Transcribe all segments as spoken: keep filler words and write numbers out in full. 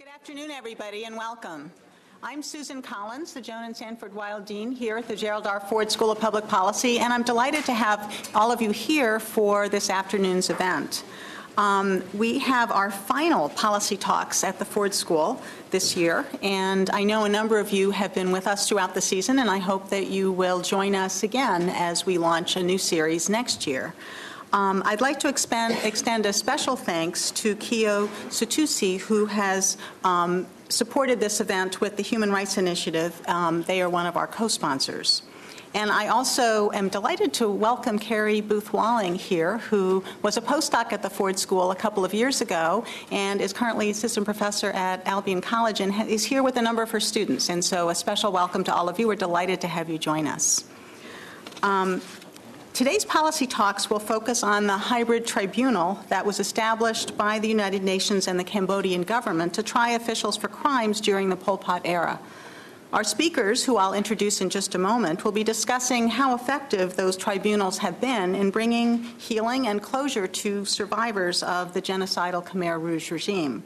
afternoon, everybody, and welcome. I'm Susan Collins, the Joan and Sanford Weill Dean here at the Gerald R. Ford School of Public Policy, and I'm delighted to have all of you here for this afternoon's event. Um, we have our final policy talks at the Ford School this year, and I know a number of you have been with us throughout the season, and I hope that you will join us again as we launch a new series next year. Um, I'd like to expand, extend a special thanks to Kio Sutusi, who has um, supported this event with the Human Rights Initiative. Um, they are one of our co-sponsors. And I also am delighted to welcome Carrie Booth-Walling here, who was a postdoc at the Ford School a couple of years ago and is currently assistant professor at Albion College and is here with a number of her students. And so a special welcome to all of you. We're delighted to have you join us. Um, Today's policy talks will focus on the hybrid tribunal that was established by the United Nations and the Cambodian government to try officials for crimes during the Pol Pot era. Our speakers, who I'll introduce in just a moment, will be discussing how effective those tribunals have been in bringing healing and closure to survivors of the genocidal Khmer Rouge regime.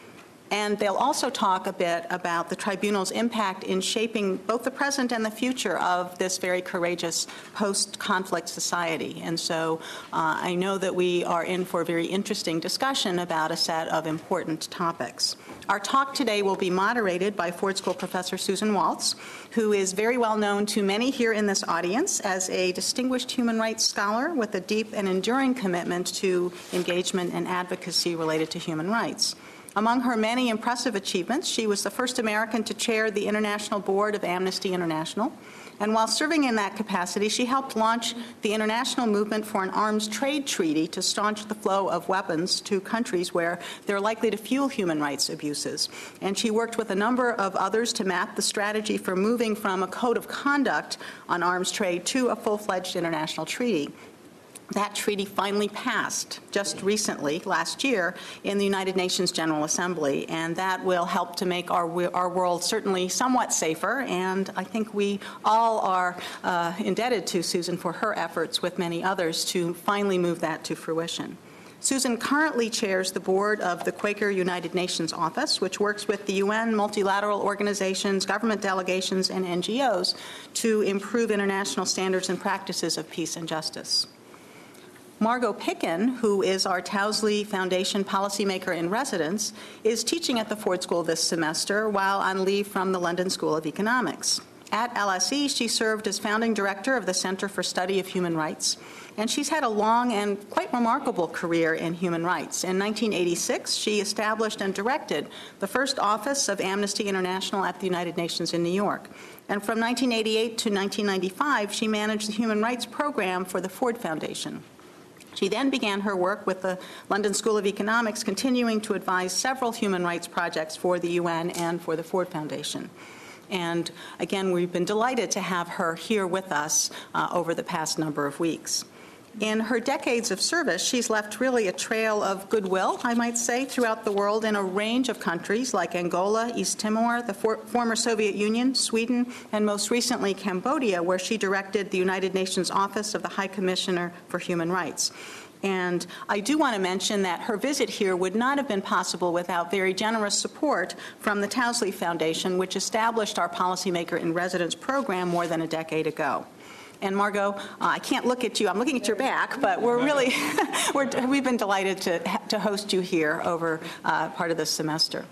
And they'll also talk a bit about the tribunal's impact in shaping both the present and the future of this very courageous post-conflict society. And so uh, I know that we are in for a very interesting discussion about a set of important topics. Our talk today will be moderated by Ford School professor Susan Waltz, who is very well known to many here in this audience as a distinguished human rights scholar with a deep and enduring commitment to engagement and advocacy related to human rights. Among her many impressive achievements, she was the first American to chair the International Board of Amnesty International. And while serving in that capacity, she helped launch the international movement for an arms trade treaty to staunch the flow of weapons to countries where they're likely to fuel human rights abuses. And she worked with a number of others to map the strategy for moving from a code of conduct on arms trade to a full-fledged international treaty. That treaty finally passed just recently, last year, in the United Nations General Assembly, and that will help to make our, our world certainly somewhat safer, and I think we all are uh, indebted to Susan for her efforts with many others to finally move that to fruition. Susan currently chairs the board of the Quaker United Nations Office, which works with the U N, multilateral organizations, government delegations, and N G Os to improve international standards and practices of peace and justice. Margot Picken, who is our Towsley Foundation policymaker in residence, is teaching at the Ford School this semester while on leave from the London School of Economics. At L S E, she served as founding director of the Center for Study of Human Rights, and she's had a long and quite remarkable career in human rights. In nineteen eighty-six, she established and directed the first office of Amnesty International at the United Nations in New York. And from nineteen eighty-eight to nineteen ninety-five, she managed the Human Rights Program for the Ford Foundation. She then began her work with the London School of Economics, continuing to advise several human rights projects for the U N and for the Ford Foundation. And again, we've been delighted to have her here with us uh, over the past number of weeks. In her decades of service, she's left really a trail of goodwill, I might say, throughout the world in a range of countries like Angola, East Timor, the for former Soviet Union, Sweden, and most recently Cambodia, where she directed the United Nations Office of the High Commissioner for Human Rights. And I do want to mention that her visit here would not have been possible without very generous support from the Towsley Foundation, which established our Policymaker in Residence program more than a decade ago. And Margot, uh, I can't look at you. I'm looking at your back, but we're really, we're, we've been delighted to, to host you here over uh, part of this semester.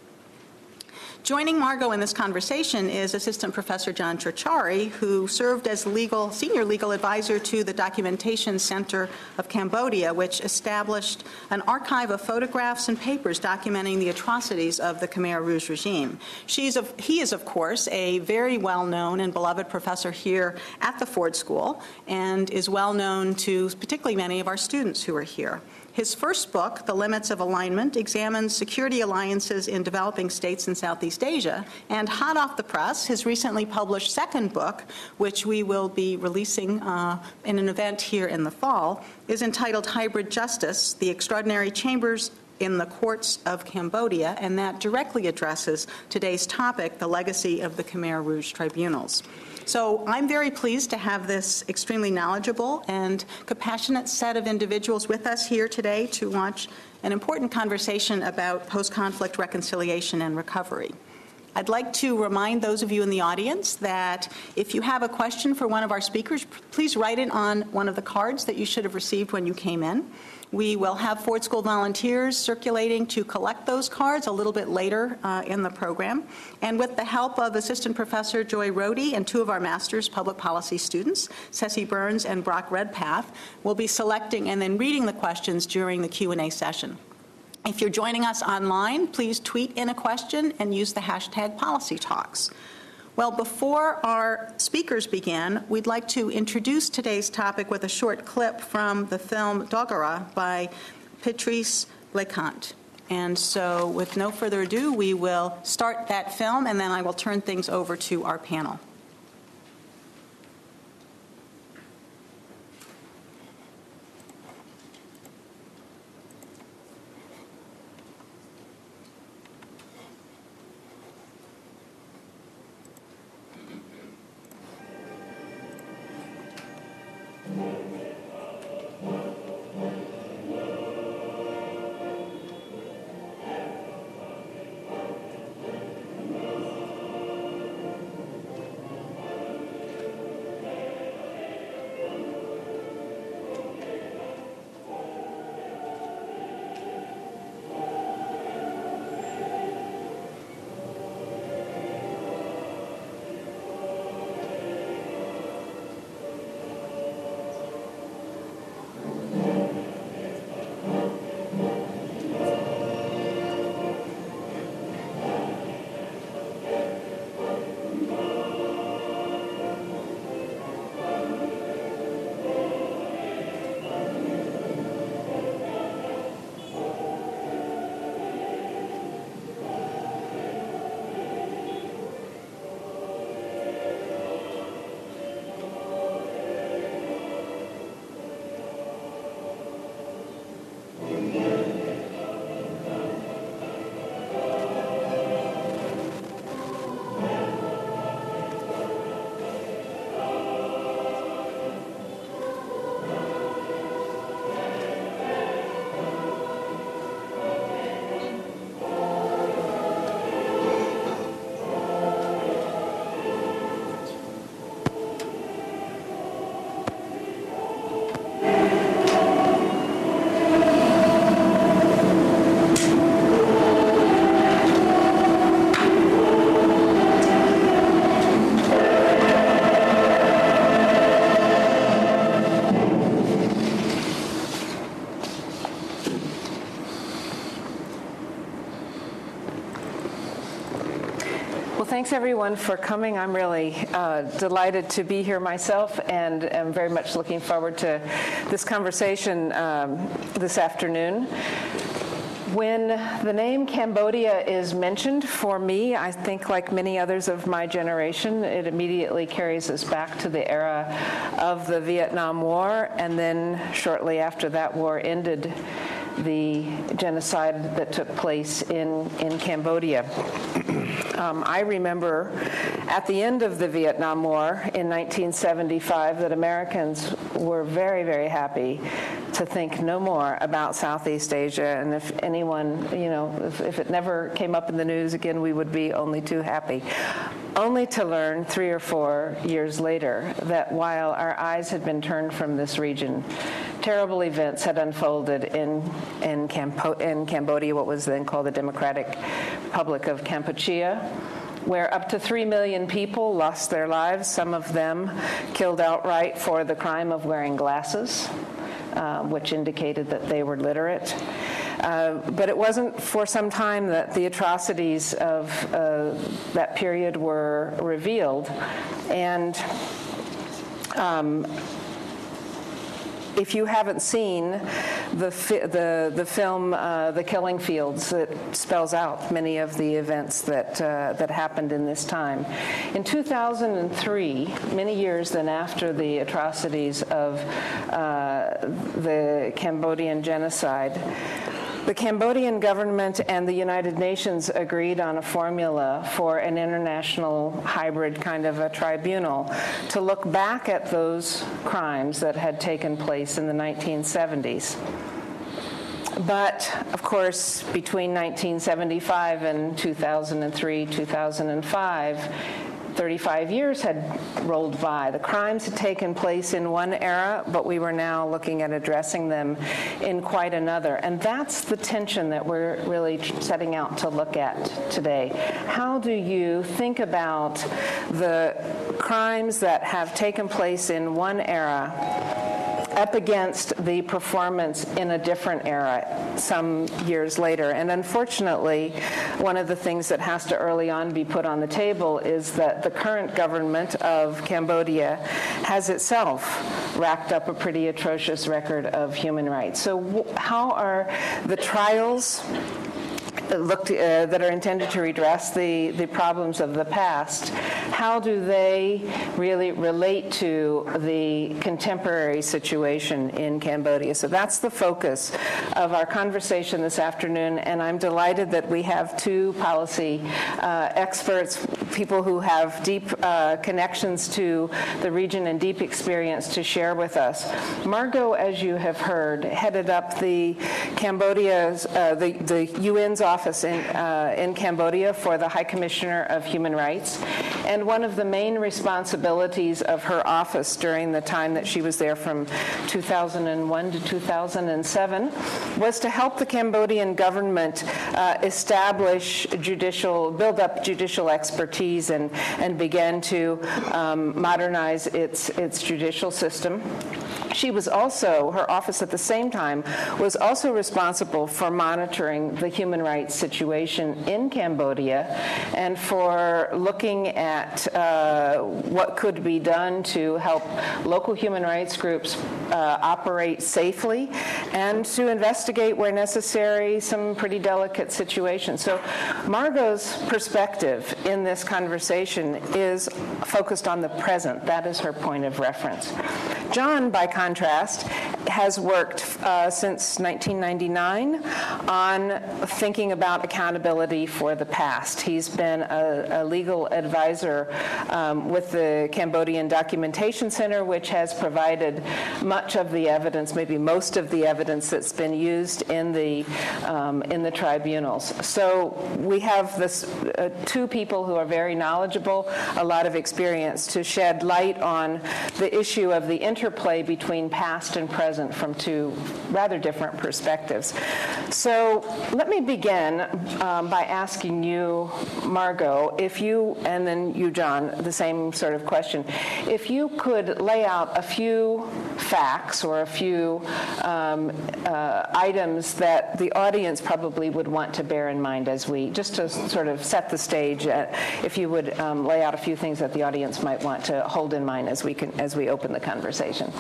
Joining Margot in this conversation is Assistant Professor John Churchari, who served as legal, senior legal advisor to the Documentation Center of Cambodia, which established an archive of photographs and papers documenting the atrocities of the Khmer Rouge regime. She's of, he is, of course, a very well-known and beloved professor here at the Ford School and is well-known to particularly many of our students who are here. His first book, The Limits of Alignment, examines security alliances in developing states in Southeast Asia. And hot off the press, his recently published second book, which we will be releasing uh, in an event here in the fall, is entitled Hybrid Justice, The Extraordinary Chambers in the Courts of Cambodia, and that directly addresses today's topic, the legacy of the Khmer Rouge tribunals. So I'm very pleased to have this extremely knowledgeable and compassionate set of individuals with us here today to launch an important conversation about post-conflict reconciliation and recovery. I'd like to remind those of you in the audience that if you have a question for one of our speakers, please write it on one of the cards that you should have received when you came in. We will have Ford School volunteers circulating to collect those cards a little bit later uh, in the program. And with the help of Assistant Professor Joy Rohde and two of our Master's Public Policy students, Ceci Burns and Brock Redpath, we'll be selecting and then reading the questions during the Q and A session. If you're joining us online, please tweet in a question and use the hashtag PolicyTalks. Well, before our speakers begin, we'd like to introduce today's topic with a short clip from the film Dogara by Patrice Leconte. And so with no further ado, we will start that film, and then I will turn things over to our panel. Thanks, everyone, for coming. I'm really uh, delighted to be here myself, and am very much looking forward to this conversation um, this afternoon. When the name Cambodia is mentioned, for me, I think like many others of my generation, it immediately carries us back to the era of the Vietnam War, and then shortly after that war ended, the genocide that took place in, in Cambodia. Um, I remember at the end of the Vietnam War in nineteen seventy-five that Americans were very, very happy to think no more about Southeast Asia. And if anyone, you know, if, if it never came up in the news again, we would be only too happy. Only to learn three or four years later that while our eyes had been turned from this region, terrible events had unfolded in, in, Campo- in Cambodia, what was then called the Democratic Republic of Kampuchea, where up to three million people lost their lives, some of them killed outright for the crime of wearing glasses, uh, which indicated that they were literate. Uh, but it wasn't for some time that the atrocities of uh, that period were revealed. And um, if you haven't seen the fi- the the film uh, The Killing Fields, it spells out many of the events that uh, that happened in this time. In two thousand three, many years then after the atrocities of uh, the Cambodian genocide, The Cambodian government and the United Nations agreed on a formula for an international hybrid kind of a tribunal to look back at those crimes that had taken place in the nineteen seventies. But, of course, between nineteen seventy-five and two thousand three, two thousand five, thirty-five years had rolled by. The crimes had taken place in one era, but we were now looking at addressing them in quite another. And that's the tension that we're really setting out to look at today. How do you think about the crimes that have taken place in one era up against the performance in a different era some years later? And unfortunately, one of the things that has to early on be put on the table is that the current government of Cambodia has itself racked up a pretty atrocious record of human rights. So how are the trials looked, uh, that are intended to redress the, the problems of the past, how do they really relate to the contemporary situation in Cambodia? So that's the focus of our conversation this afternoon, and I'm delighted that we have two policy uh, experts, people who have deep uh, connections to the region and deep experience to share with us. Margot, as you have heard, headed up the Cambodia's, uh, the, the U N's office in, uh, in Cambodia for the High Commissioner of Human Rights. And one of the main responsibilities of her office during the time that she was there from two thousand one to two thousand seven was to help the Cambodian government uh, establish judicial, build up judicial expertise and, and begin to um, modernize its, its judicial system. She was also, her office at the same time, was also responsible for monitoring the human rights situation in Cambodia and for looking at uh, what could be done to help local human rights groups uh, operate safely and to investigate where necessary some pretty delicate situations. So Margot's perspective in this conversation is focused on the present. That is her point of reference. John, by contrast, has worked uh, since nineteen ninety-nine on thinking about accountability for the past. He's been a, a legal advisor um, with the Cambodian Documentation Center, which has provided much of the evidence, maybe most of the evidence that's been used in the um, in the tribunals. So we have this uh, two people who are very knowledgeable, a lot of experience to shed light on the issue of the interplay between past and present from two rather different perspectives. So let me begin um, by asking you, Margot, if you, and then you, John, the same sort of question, if you could lay out a few facts or a few um, uh, items that the audience probably would want to bear in mind as we, just to sort of set the stage, uh, if you would um, lay out a few things that the audience might want to hold in mind as we can, as we open the conversation.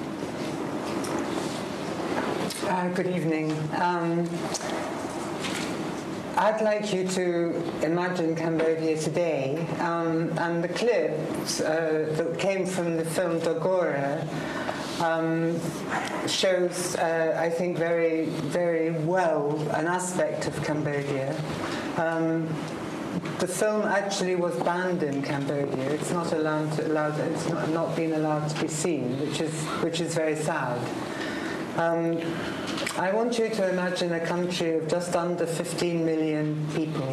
Uh, good evening. Um, I'd like you to imagine Cambodia today, um, and the clips uh, that came from the film Dogora um, shows, uh, I think, very, very well an aspect of Cambodia. Um, The film actually was banned in Cambodia. It's not allowed. To, allowed it's not, not been allowed to be seen, which is which is very sad. Um, I want you to imagine a country of just under fifteen million people,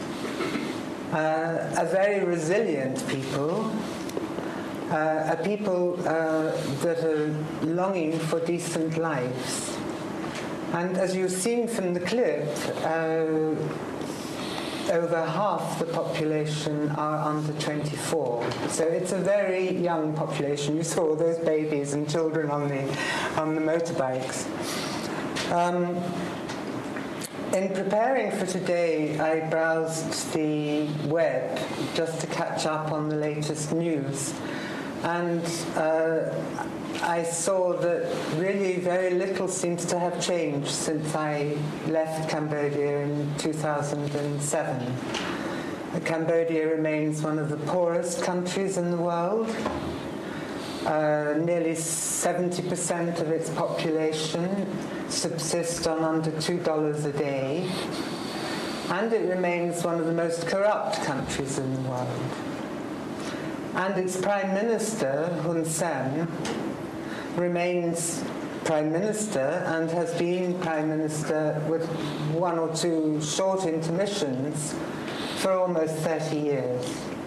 uh, a very resilient people, uh, a people uh, that are longing for decent lives. And as you've seen from the clip, uh, over half the population are under twenty-four. So it's a very young population. You saw those babies and children on the on the motorbikes. Um, in preparing for today, I browsed the web just to catch up on the latest news. And uh, I saw that really very little seems to have changed since I left Cambodia in two thousand seven. Cambodia remains one of the poorest countries in the world. Uh, nearly seventy percent of its population subsist on under two dollars a day, and it remains one of the most corrupt countries in the world. And its Prime Minister, Hun Sen, remains Prime Minister and has been Prime Minister with one or two short intermissions for almost thirty years.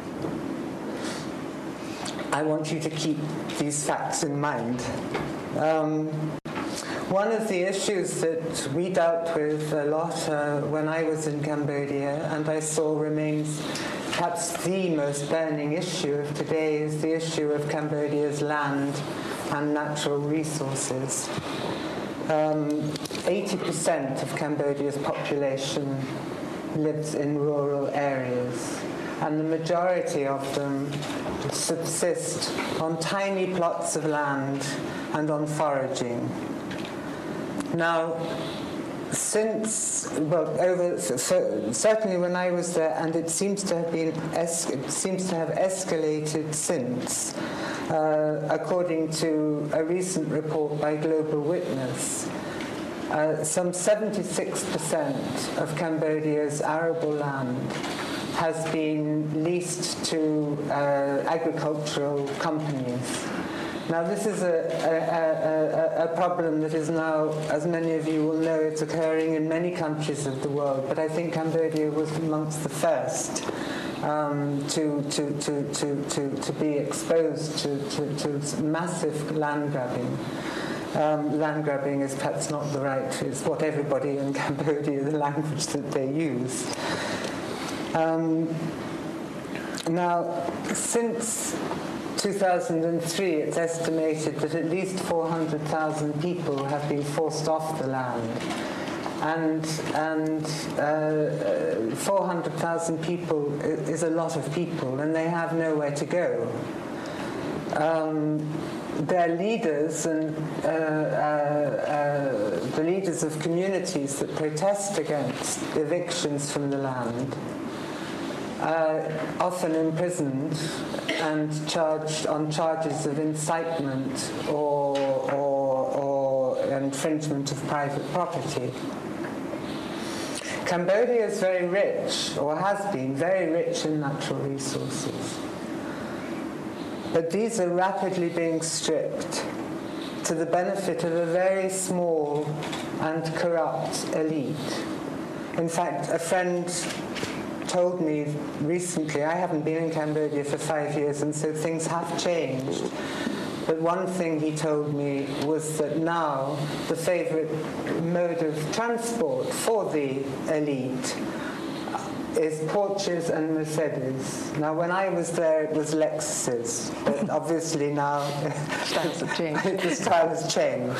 I want you to keep these facts in mind. Um, one of the issues that we dealt with a lot uh, when I was in Cambodia, and I saw remains perhaps the most burning issue of today, is the issue of Cambodia's land and natural resources. Um, eighty percent of Cambodia's population lives in rural areas, and the majority of them subsist on tiny plots of land and on foraging. Now, since, well, over, so certainly when I was there, and it seems to have been, es- it seems to have escalated since, uh, according to a recent report by Global Witness, uh, some seventy-six percent of Cambodia's arable land has been leased to uh, agricultural companies. Now, this is a, a, a, a problem that is now, as many of you will know, it's occurring in many countries of the world, but I think Cambodia was amongst the first um, to, to, to, to, to, to be exposed to, to, to massive land grabbing. Um, land grabbing is perhaps not the right, it's what everybody in Cambodia, the language that they use. Um, now, since two thousand three, it's estimated that at least four hundred thousand people have been forced off the land. And, and uh, four hundred thousand people is a lot of people, and they have nowhere to go. Um, their leaders and uh, uh, uh, the leaders of communities that protest against evictions from the land Uh, often imprisoned and charged on charges of incitement or, or, or infringement of private property. Cambodia is very rich, or has been very rich in natural resources. But these are rapidly being stripped to the benefit of a very small and corrupt elite. In fact, a friend told me recently, I haven't been in Cambodia for five years, and so things have changed. But one thing he told me was that now the favorite mode of transport for the elite is Porsches and Mercedes. Now, when I was there, it was Lexuses, but obviously now Styles have changed. the style has changed.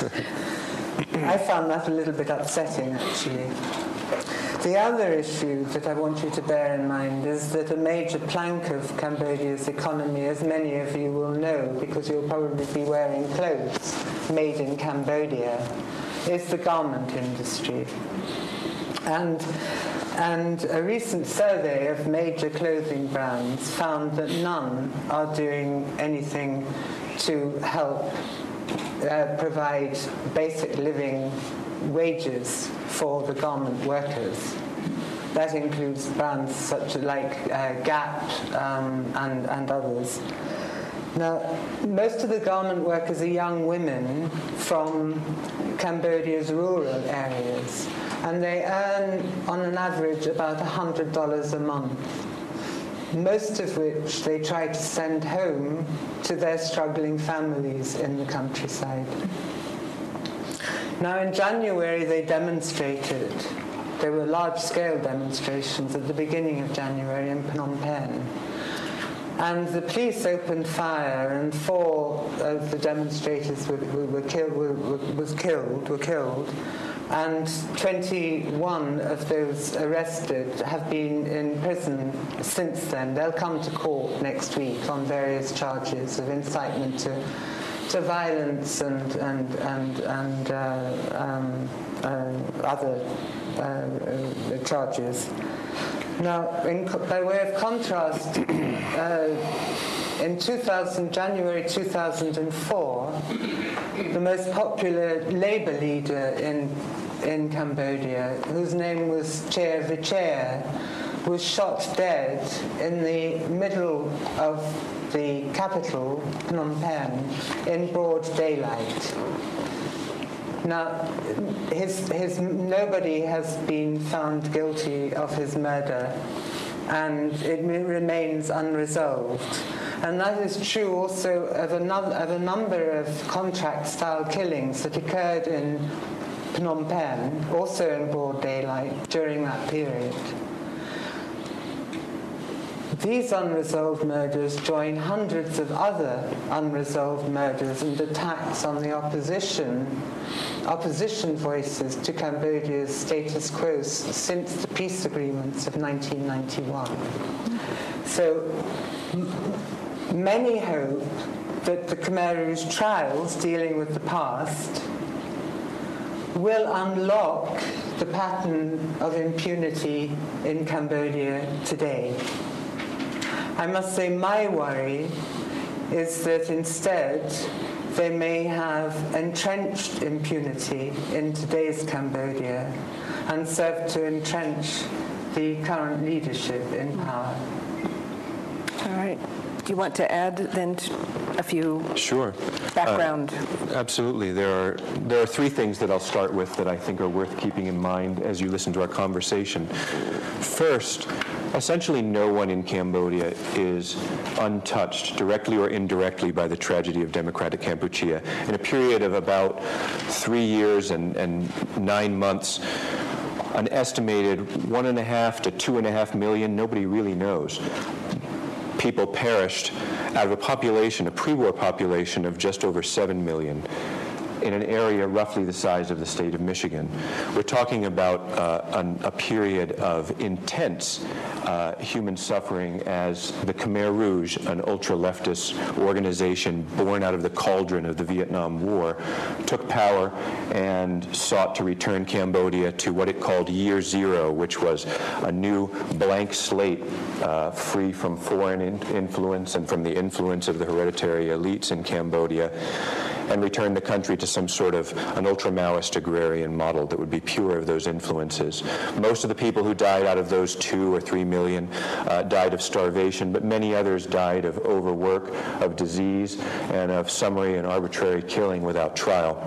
I found that a little bit upsetting, actually. The other issue that I want you to bear in mind is that a major plank of Cambodia's economy, as many of you will know because you'll probably be wearing clothes made in Cambodia, is the garment industry. And, and a recent survey of major clothing brands found that none are doing anything to help uh, provide basic living wages for the garment workers. That includes brands such as like uh, Gap um, and, and others. Now, most of the garment workers are young women from Cambodia's rural areas, and they earn, on an average, about one hundred dollars a month, most of which they try to send home to their struggling families in the countryside. Now, in January, they demonstrated. There were large-scale demonstrations at the beginning of January in Phnom Penh. And the police opened fire, and four of the demonstrators were, were, were killed, were, were, was killed, were killed, and twenty-one of those arrested have been in prison since then. They'll come to court next week on various charges of incitement to to violence and and and and uh, um, uh, other uh, uh, charges. Now, in, by way of contrast, uh, in two thousand, January two thousand four, the most popular labor leader in, in Cambodia, whose name was Chair Vichair, was shot dead in the middle of the capital, Phnom Penh, in broad daylight. Now, his, his, nobody has been found guilty of his murder, and it remains unresolved. And that is true also of a, no, of a number of contract-style killings that occurred in Phnom Penh, also in broad daylight, during that period. These unresolved murders join hundreds of other unresolved murders and attacks on the opposition, opposition voices to Cambodia's status quo since the peace agreements of nineteen ninety-one. So m- many hope that the Khmer Rouge trials dealing with the past will unlock the pattern of impunity in Cambodia today. I must say my worry is that instead they may have entrenched impunity in today's Cambodia and serve to entrench the current leadership in power. All right. Do you want to add then a few Sure. background? Uh, absolutely. There are there are three things that I'll start with that I think are worth keeping in mind as you listen to our conversation. First, essentially no one in Cambodia is untouched, directly or indirectly, by the tragedy of Democratic Kampuchea. In a period of about three years and, and nine months, an estimated one and a half to two and a half million, nobody really knows, people perished out of a population, a pre-war population of just over seven million, in an area roughly the size of the state of Michigan. We're talking about uh, an, a period of intense uh, human suffering as the Khmer Rouge, an ultra-leftist organization born out of the cauldron of the Vietnam War, took power and sought to return Cambodia to what it called Year Zero, which was a new blank slate, uh, free from foreign in- influence and from the influence of the hereditary elites in Cambodia, and return the country to some sort of an ultra-Maoist agrarian model that would be pure of those influences. Most of the people who died out of those two or three million uh, died of starvation, but many others died of overwork, of disease, and of summary and arbitrary killing without trial.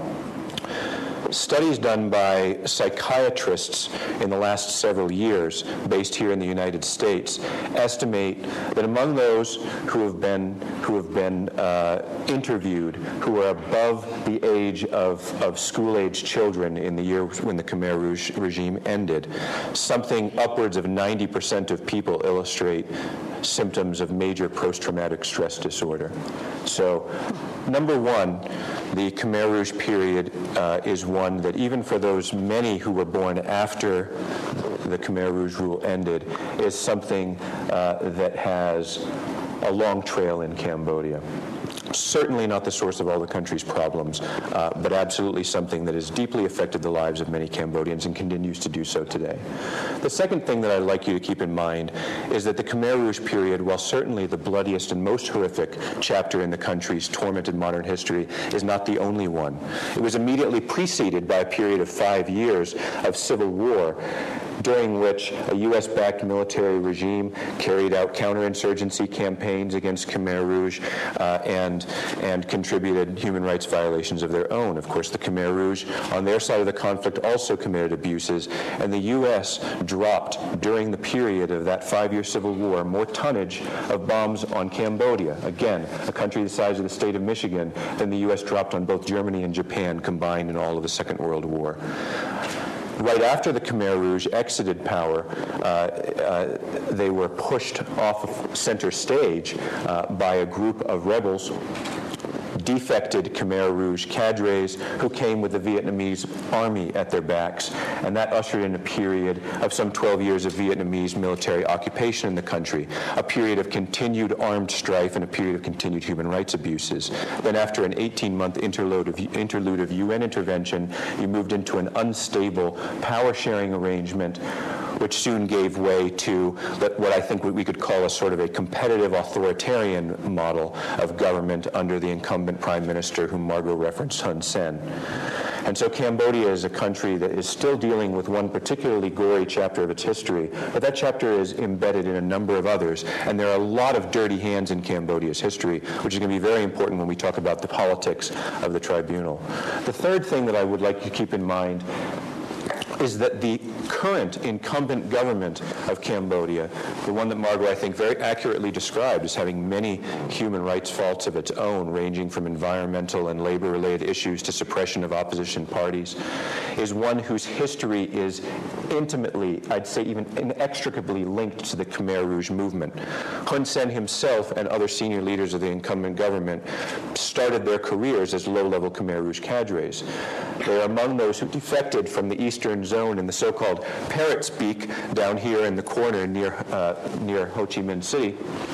Studies done by psychiatrists in the last several years, based here in the United States, estimate that among those who have been who have been uh, interviewed, who are above the age of, of school-age children in the year when the Khmer Rouge regime ended, something upwards of ninety percent of people illustrate symptoms of major post-traumatic stress disorder. So, number one, the Khmer Rouge period uh, is one that even for those many who were born after the Khmer Rouge rule ended, is something uh, that has a long trail in Cambodia. Certainly not the source of all the country's problems, uh, but absolutely something that has deeply affected the lives of many Cambodians and continues to do so today. The second thing that I'd like you to keep in mind is that the Khmer Rouge period, while certainly the bloodiest and most horrific chapter in the country's tormented modern history, is not the only one. It was immediately preceded by a period of five years of civil war, during which a U S-backed military regime carried out counterinsurgency campaigns against Khmer Rouge uh, and, and contributed human rights violations of their own. Of course, the Khmer Rouge, on their side of the conflict, also committed abuses, and the U S dropped, during the period of that five-year civil war, more tonnage of bombs on Cambodia, again, a country the size of the state of Michigan, than the U S dropped on both Germany and Japan combined in all of the Second World War. Right after the Khmer Rouge exited power, uh, uh, they were pushed off of center stage uh, by a group of rebels, defected Khmer Rouge cadres who came with the Vietnamese army at their backs, and that ushered in a period of some twelve years of Vietnamese military occupation in the country, a period of continued armed strife and a period of continued human rights abuses. Then after an eighteen-month interlude of, interlude of U N intervention, you moved into an unstable power-sharing arrangement which soon gave way to what I think we could call a sort of a competitive authoritarian model of government under the incumbent prime minister whom Margot referenced, Hun Sen. And so Cambodia is a country that is still dealing with one particularly gory chapter of its history, but that chapter is embedded in a number of others, and there are a lot of dirty hands in Cambodia's history, which is going to be very important when we talk about the politics of the tribunal. The third thing that I would like you to keep in mind is that the current incumbent government of Cambodia, the one that Margot, I think, very accurately described as having many human rights faults of its own, ranging from environmental and labor-related issues to suppression of opposition parties, is one whose history is intimately, I'd say even inextricably linked to the Khmer Rouge movement. Hun Sen himself and other senior leaders of the incumbent government started their careers as low-level Khmer Rouge cadres. They are among those who defected from the eastern zone in the so-called Parrot's Beak down here in the corner near, uh, near Ho Chi Minh City,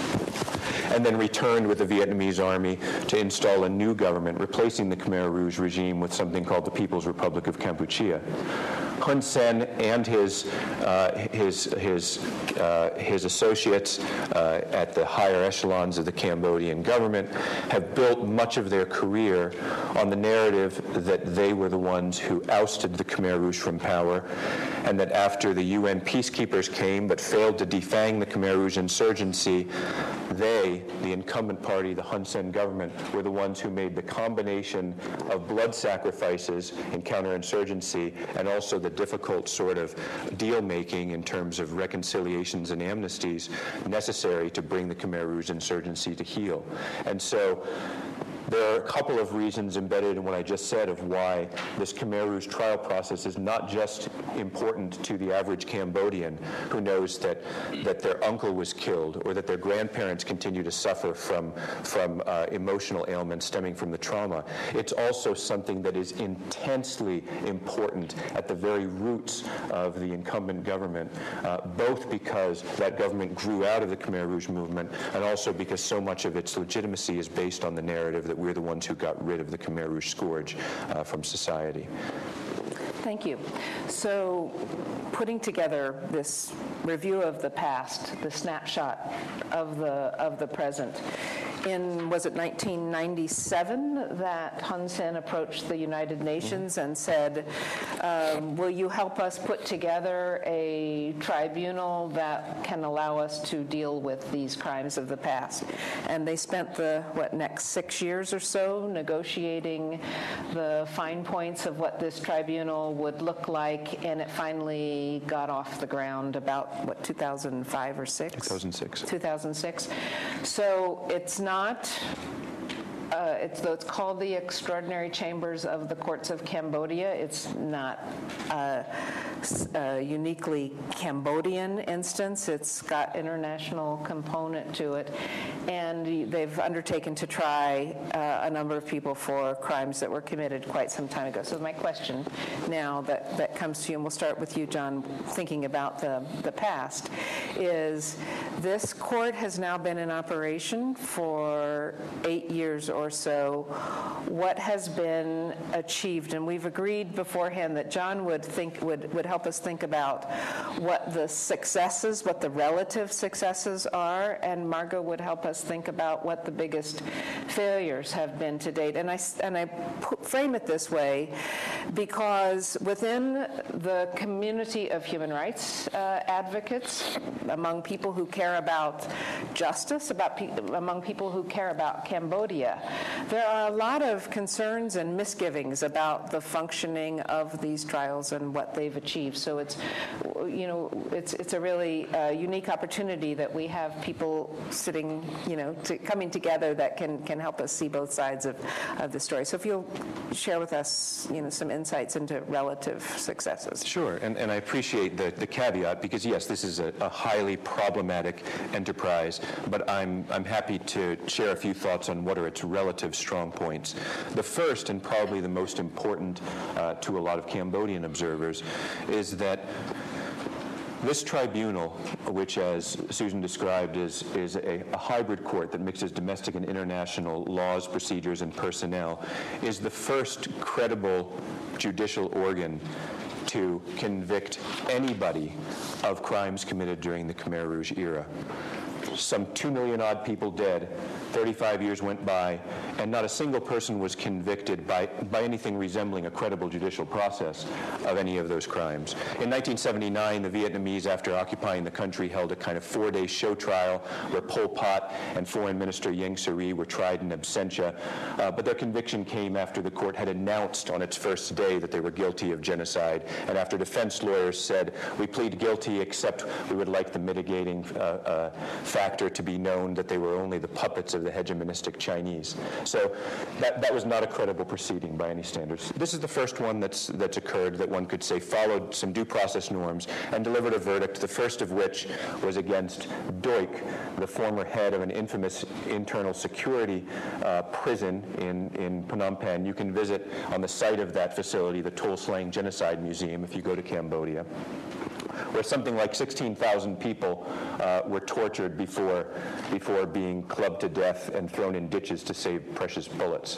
and then returned with the Vietnamese army to install a new government, replacing the Khmer Rouge regime with something called the People's Republic of Kampuchea. Hun Sen and his uh, his his uh, his associates uh, at the higher echelons of the Cambodian government have built much of their career on the narrative that they were the ones who ousted the Khmer Rouge from power, and that after the U N peacekeepers came but failed to defang the Khmer Rouge insurgency, they, the incumbent party, the Hun Sen government, were the ones who made the combination of blood sacrifices in counterinsurgency and also the difficult sort of deal-making in terms of reconciliations and amnesties necessary to bring the Khmer Rouge insurgency to heel. And so there are a couple of reasons embedded in what I just said of why this Khmer Rouge trial process is not just important to the average Cambodian who knows that, that their uncle was killed or that their grandparents continue to suffer from, from uh, emotional ailments stemming from the trauma. It's also something that is intensely important at the very roots of the incumbent government, uh, both because that government grew out of the Khmer Rouge movement and also because so much of its legitimacy is based on the narrative that we're the ones who got rid of the Khmer Rouge scourge uh, from society. Thank you. So putting together this review of the past, the snapshot of the of the present, in, was it nineteen ninety-seven that Hun Sen approached the United Nations and said, um, will you help us put together a tribunal that can allow us to deal with these crimes of the past? And they spent the, what, next six years or so negotiating the fine points of what this tribunal would look like, and it finally got off the ground about, what, two thousand five or six? two thousand six. two thousand six. So it's not, uh, it's, though it's called the Extraordinary Chambers of the Courts of Cambodia, it's not uh, a uniquely Cambodian instance. It's got international component to it. And they've undertaken to try uh, a number of people for crimes that were committed quite some time ago. So my question now that, that comes to you, and we'll start with you, John, thinking about the, the past, is this court has now been in operation for eight years or so. What has been achieved? And we've agreed beforehand that John would think would, would help us think about what the successes, what the relative successes are, and Margot would help us think about what the biggest failures have been to date. And I, and I put, frame it this way because within the community of human rights uh, advocates, among people who care about justice, about pe- among people who care about Cambodia, there are a lot of concerns and misgivings about the functioning of these trials and what they've achieved. So it's, you know, it's it's a really uh, unique opportunity that we have people sitting, you know, to, coming together that can can help us see both sides of, of the story. So if you'll share with us, you know, some insights into relative successes. Sure, and, and I appreciate the, the caveat because yes, this is a, a highly problematic enterprise, but I'm I'm happy to share a few thoughts on what are its relative strong points. The first, and probably the most important uh, to a lot of Cambodian observers, is that this tribunal, which as Susan described is, is a, a hybrid court that mixes domestic and international laws, procedures, and personnel, is the first credible judicial organ to convict anybody of crimes committed during the Khmer Rouge era. Some two million odd people dead, thirty-five years went by, and not a single person was convicted by, by anything resembling a credible judicial process of any of those crimes. In nineteen seventy-nine, the Vietnamese, after occupying the country, held a kind of four-day show trial where Pol Pot and Foreign Minister Ieng Sary were tried in absentia, uh, but their conviction came after the court had announced on its first day that they were guilty of genocide, and after defense lawyers said, "We plead guilty, except we would like the mitigating uh, uh, factor to be known that they were only the puppets of the hegemonistic Chinese." So that, that was not a credible proceeding by any standards. This is the first one that's, that's occurred that one could say followed some due process norms and delivered a verdict, the first of which was against Duch, the former head of an infamous internal security uh, prison in, in Phnom Penh. You can visit on the site of that facility the Tuol Sleng Genocide Museum if you go to Cambodia, where something like sixteen thousand people uh, were tortured before, before being clubbed to death and thrown in ditches to save precious bullets.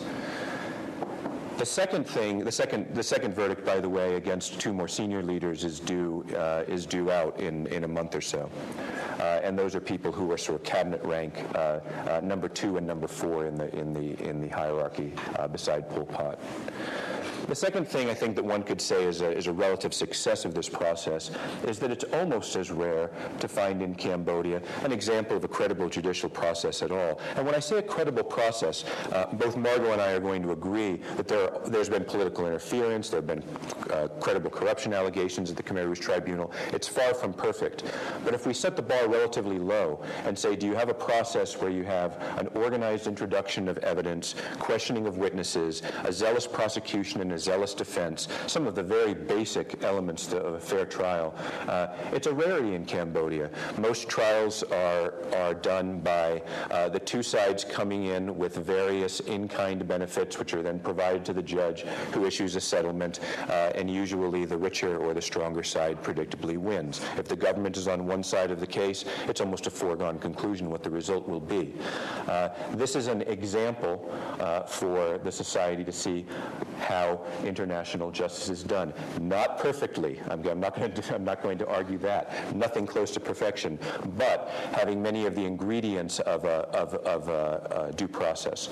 The second thing, the second, the second verdict, by the way, against two more senior leaders is due, uh, is due out in, in a month or so. Uh, and those are people who are sort of cabinet rank, uh, uh, number two and number four in the, in the, in the hierarchy uh, beside Pol Pot. The second thing I think that one could say is a, is a relative success of this process is that it's almost as rare to find in Cambodia an example of a credible judicial process at all. And when I say a credible process, uh, both Margot and I are going to agree that there are, there's been political interference, there have been uh, credible corruption allegations at the Khmer Rouge Tribunal. It's far from perfect. But if we set the bar relatively low and say, do you have a process where you have an organized introduction of evidence, questioning of witnesses, a zealous prosecution, and a zealous defense, some of the very basic elements of a fair trial. Uh, it's a rarity in Cambodia. Most trials are, are done by uh, the two sides coming in with various in-kind benefits, which are then provided to the judge, who issues a settlement, uh, and usually the richer or the stronger side predictably wins. If the government is on one side of the case, it's almost a foregone conclusion what the result will be. Uh, this is an example uh, for the society to see how international justice is done. Not perfectly. I'm, I'm, not going to, I'm not going to argue that. Nothing close to perfection, but having many of the ingredients of a, of, of a, a due process.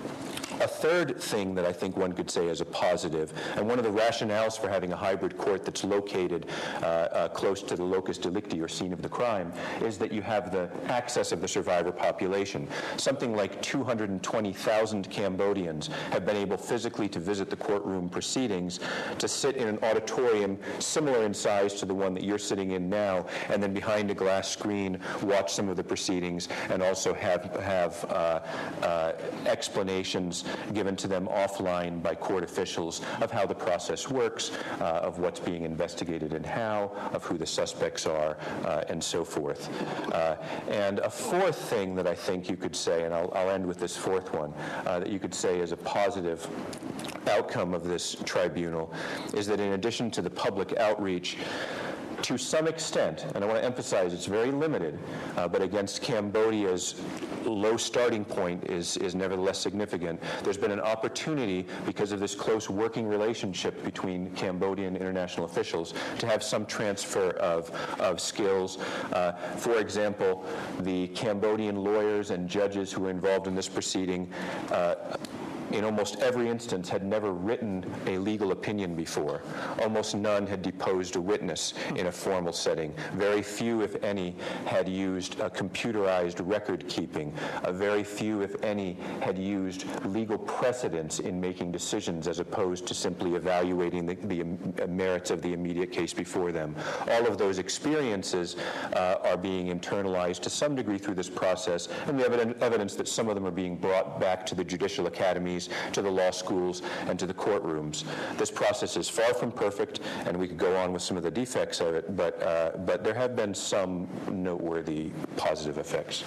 A third thing that I think one could say is a positive, and one of the rationales for having a hybrid court that's located uh, uh, close to the locus delicti, or scene of the crime, is that you have the access of the survivor population. Something like two hundred twenty thousand Cambodians have been able physically to visit the courtroom proceedings, to sit in an auditorium similar in size to the one that you're sitting in now, and then behind a glass screen watch some of the proceedings, and also have, have uh, uh, explanations given to them offline by court officials of how the process works, uh, of what's being investigated and how, of who the suspects are, uh, and so forth. Uh, and a fourth thing that I think you could say, and I'll, I'll end with this fourth one, uh, that you could say is a positive outcome of this tribunal, is that in addition to the public outreach, to some extent, and I want to emphasize it's very limited, uh, but against Cambodia's low starting point is, is nevertheless significant. There's been an opportunity, because of this close working relationship between Cambodian and international officials, to have some transfer of, of skills. Uh, for example, the Cambodian lawyers and judges who were involved in this proceeding uh, in almost every instance had never written a legal opinion before. Almost none had deposed a witness in a formal setting. Very few, if any, had used a computerized record keeping. A very few, if any, had used legal precedents in making decisions as opposed to simply evaluating the, the merits of the immediate case before them. All of those experiences uh, are being internalized to some degree through this process, and we have evidence that some of them are being brought back to the judicial academies, to the law schools, and to the courtrooms. This process is far from perfect, and we could go on with some of the defects of it, but, uh, but there have been some noteworthy positive effects.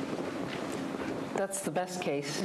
That's the best case.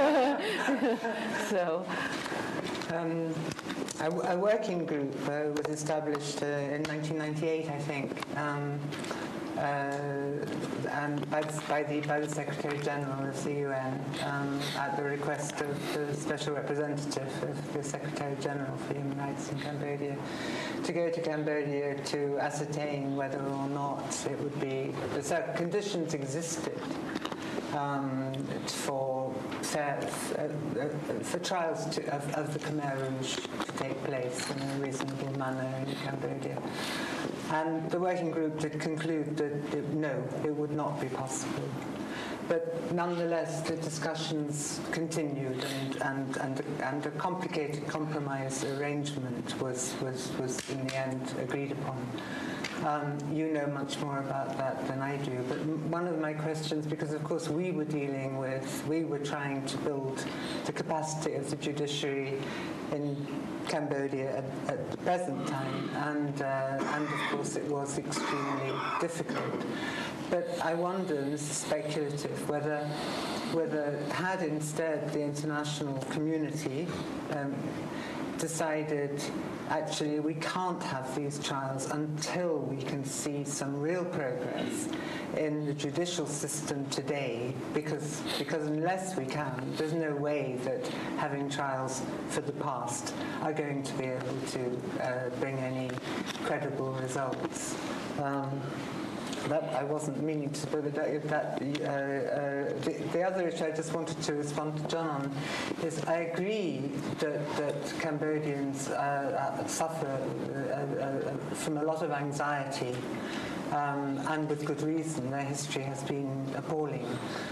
So, Um, a, a working group uh, was established uh, in nineteen ninety-eight, I think, um, uh, and by the, by the by the Secretary General of the U N um, at the request of the Special Representative of the Secretary General for Human Rights in Cambodia, to go to Cambodia to ascertain whether or not it would be the conditions existed um, for fair, uh, uh, for trials to, of, of the Khmer Rouge to take place in a reasonable manner in Cambodia. And the working group did conclude that it, no, it would not be possible. But nonetheless, the discussions continued, and, and, and, and a complicated compromise arrangement was, was, was in the end agreed upon. Um, you know much more about that than I do, but one of my questions, because of course we were dealing with, we were trying to build the capacity of the judiciary in Cambodia at, at the present time, and, uh, and of course it was extremely difficult. But I wonder, and this is speculative, whether, whether had instead the international community um, decided, actually, we can't have these trials until we can see some real progress in the judicial system today, because, because unless we can, there's no way that having trials for the past are going to be able to uh, bring any credible results. Um, That, I wasn't meaning to, but that, that uh, uh, the, the other issue I just wanted to respond to John on is I agree that, that Cambodians uh, uh, suffer uh, uh, from a lot of anxiety, um, and with good reason. Their history has been appalling,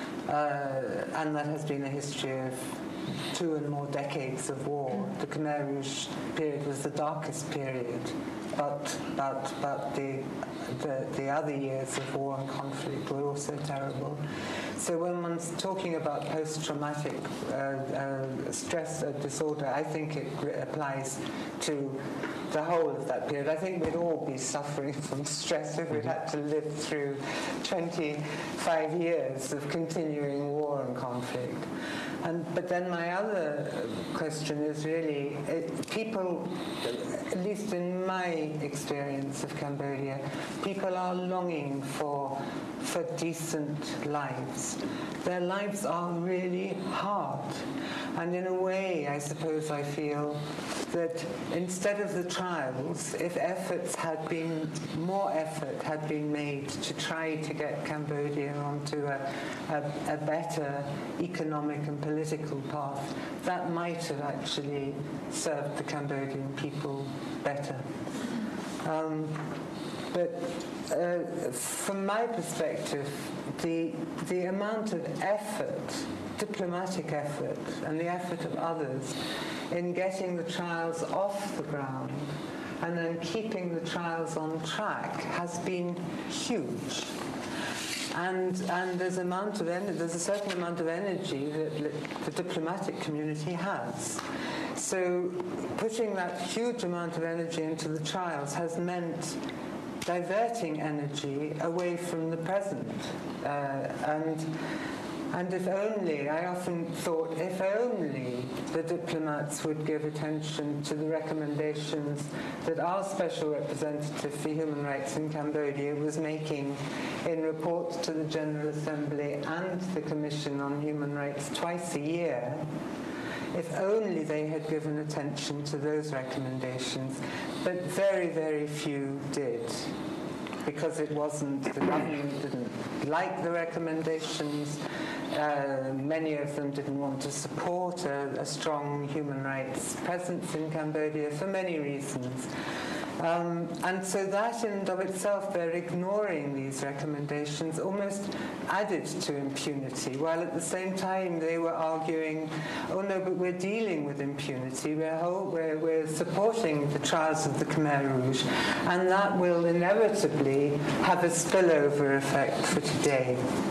uh, and that has been a history of two and more decades of war. The Khmer Rouge period was the darkest period, but, but, but the The, the other years of war and conflict were also terrible. So when one's talking about post-traumatic uh, uh, stress uh, disorder, I think it applies to the whole of that period. I think we'd all be suffering from stress if we'd had to live through twenty-five years of continuing war and conflict. And, but then my other question is really, it, people, at least in my experience of Cambodia, people are longing for, for decent lives. Their lives are really hard. And in a way, I suppose I feel that instead of the trials, if efforts had been, more effort had been made to try to get Cambodia onto a, a, a better economic and political path, that might have actually served the Cambodian people better. Um, but uh, from my perspective, the, the amount of effort, diplomatic effort, and the effort of others in getting the trials off the ground and then keeping the trials on track has been huge. And, and there's, amount of en- there's a certain amount of energy that the diplomatic community has. So putting that huge amount of energy into the trials has meant diverting energy away from the present. Uh, and And if only, I often thought, if only the diplomats would give attention to the recommendations that our Special Representative for Human Rights in Cambodia was making in reports to the General Assembly and the Commission on Human Rights twice a year, if only they had given attention to those recommendations, but very, very few did. Because it wasn't, the government didn't like the recommendations, uh, many of them didn't want to support a, a strong human rights presence in Cambodia for many reasons. Um, and so that in and of itself, they're ignoring these recommendations, almost added to impunity, while at the same time they were arguing, oh no, but we're dealing with impunity, we're, whole, we're, we're supporting the trials of the Khmer Rouge, and that will inevitably have a spillover effect for today.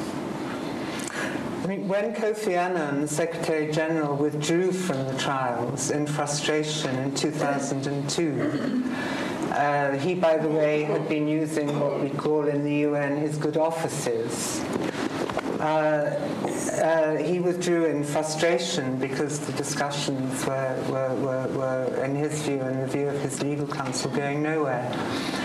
I mean, when Kofi Annan, the Secretary General, withdrew from the trials in frustration in two thousand two, Uh, he, by the way, had been using what we call in the U N his good offices. Uh, uh, he withdrew in frustration because the discussions were, were, were, were, in his view and the view of his legal counsel, going nowhere.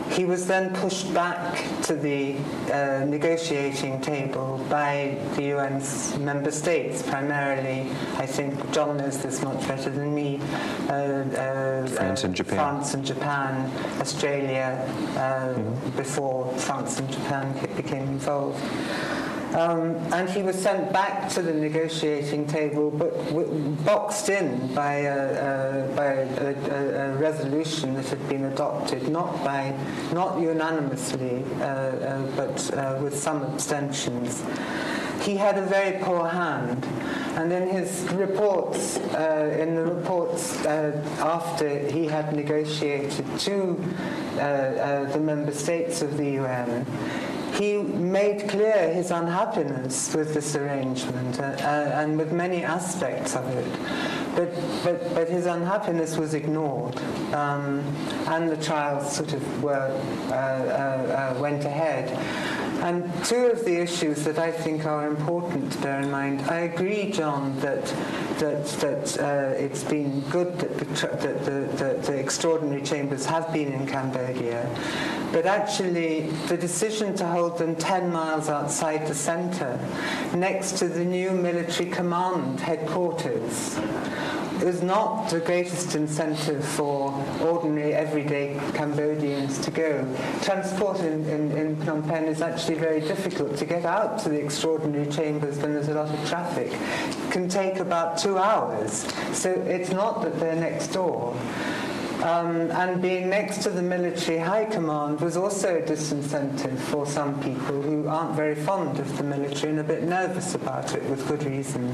he was then pushed back to the uh, negotiating table by the U N's member states, primarily, I think John knows this much better than me, uh, uh, France and Japan. France and Japan, Australia, uh, mm-hmm. before France and Japan became involved. Um, and he was sent back to the negotiating table, but w- boxed in by, a, uh, by a, a, a resolution that had been adopted, not by, not unanimously, uh, uh, but uh, with some abstentions. He had a very poor hand, and in his reports, uh, in the reports uh, after he had negotiated to uh, uh, the member states of the U N, he made clear his unhappiness with this arrangement uh, uh, and with many aspects of it. But, but, but his unhappiness was ignored, um, and the trials sort of were, uh, uh, uh, went ahead. And two of the issues that I think are important to bear in mind, I agree, John, that that, that uh, it's been good that, the, that the, the, the extraordinary chambers have been in Cambodia, but actually the decision to hold them ten miles outside the centre, next to the new military command headquarters, is not the greatest incentive for ordinary, everyday Cambodians to go. Transport in, in, in Phnom Penh is actually very difficult. To get out to the extraordinary chambers when there's a lot of traffic can take about two hours. So it's not that they're next door. Um, and being next to the military high command was also a disincentive for some people who aren't very fond of the military and a bit nervous about it, with good reason.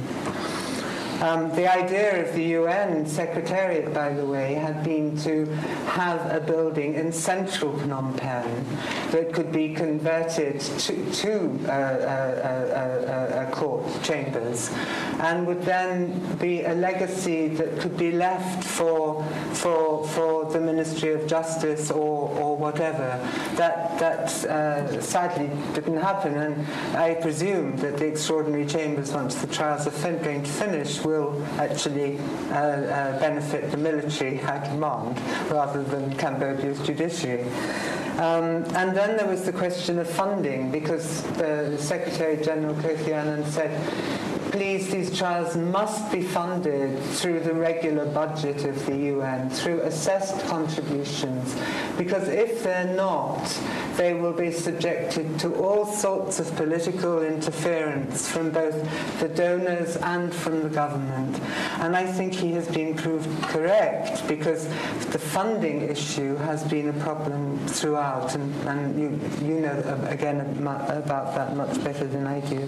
Um, the idea of the U N Secretariat, by the way, had been to have a building in central Phnom Penh that could be converted to, to uh, uh, uh, uh, court chambers, and would then be a legacy that could be left for for for the Ministry of Justice or or whatever. That that uh, sadly didn't happen, and I presume that the extraordinary chambers, once the trials are fin- going to finish, will actually uh, uh, benefit the military high command rather than Cambodia's judiciary. Um, and then there was the question of funding, because the Secretary General Kofi Annan said, please, these trials must be funded through the regular budget of the U N, through assessed contributions, because if they're not, they will be subjected to all sorts of political interference from both the donors and from the government. And I think he has been proved correct, because the funding issue has been a problem throughout, and, and you, you know, again, about that much better than I do.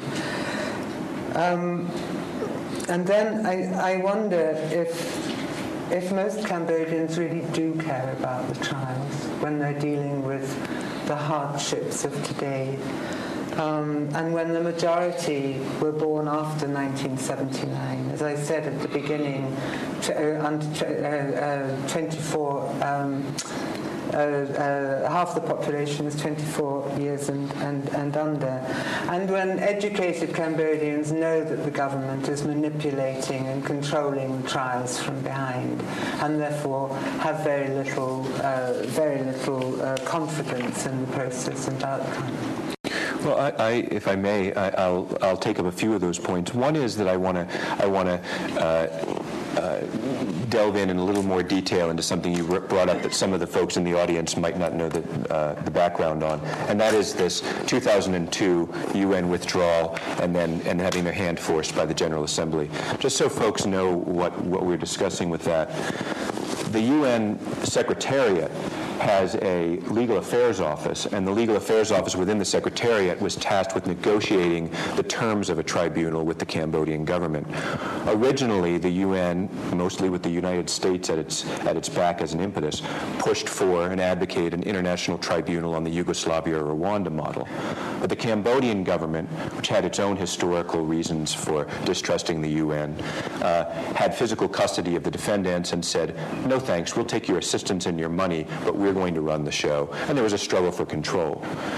Um, and then I, I wonder if if most Cambodians really do care about the trials when they're dealing with the hardships of today, um, and when the majority were born after nineteen seventy-nine. As I said at the beginning, t- uh, under t- uh, uh, twenty-four. Um, Uh, uh, half the population is twenty-four years and, and, and under. And when educated Cambodians know that the government is manipulating and controlling the trials from behind, and therefore have very little, uh, very little uh, confidence in the process and outcome. Well, I, I, if I may, I, I'll, I'll take up a few of those points. One is that I want to, I want to uh, uh, delve in in a little more detail into something you brought up that some of the folks in the audience might not know the, uh, the background on, and that is this two thousand two U N withdrawal and then and having their hand forced by the General Assembly. Just so folks know what, what we're discussing with that, the U N Secretariat has a legal affairs office, and the legal affairs office within the Secretariat was tasked with negotiating the terms of a tribunal with the Cambodian government. Originally, the U N, mostly with the United States at its at its back as an impetus, pushed for and advocated an international tribunal on the Yugoslavia or Rwanda model. But the Cambodian government, which had its own historical reasons for distrusting the U N, uh, had physical custody of the defendants and said, no thanks, we'll take your assistance and your money, but we're going to run the show. And there was a struggle for control.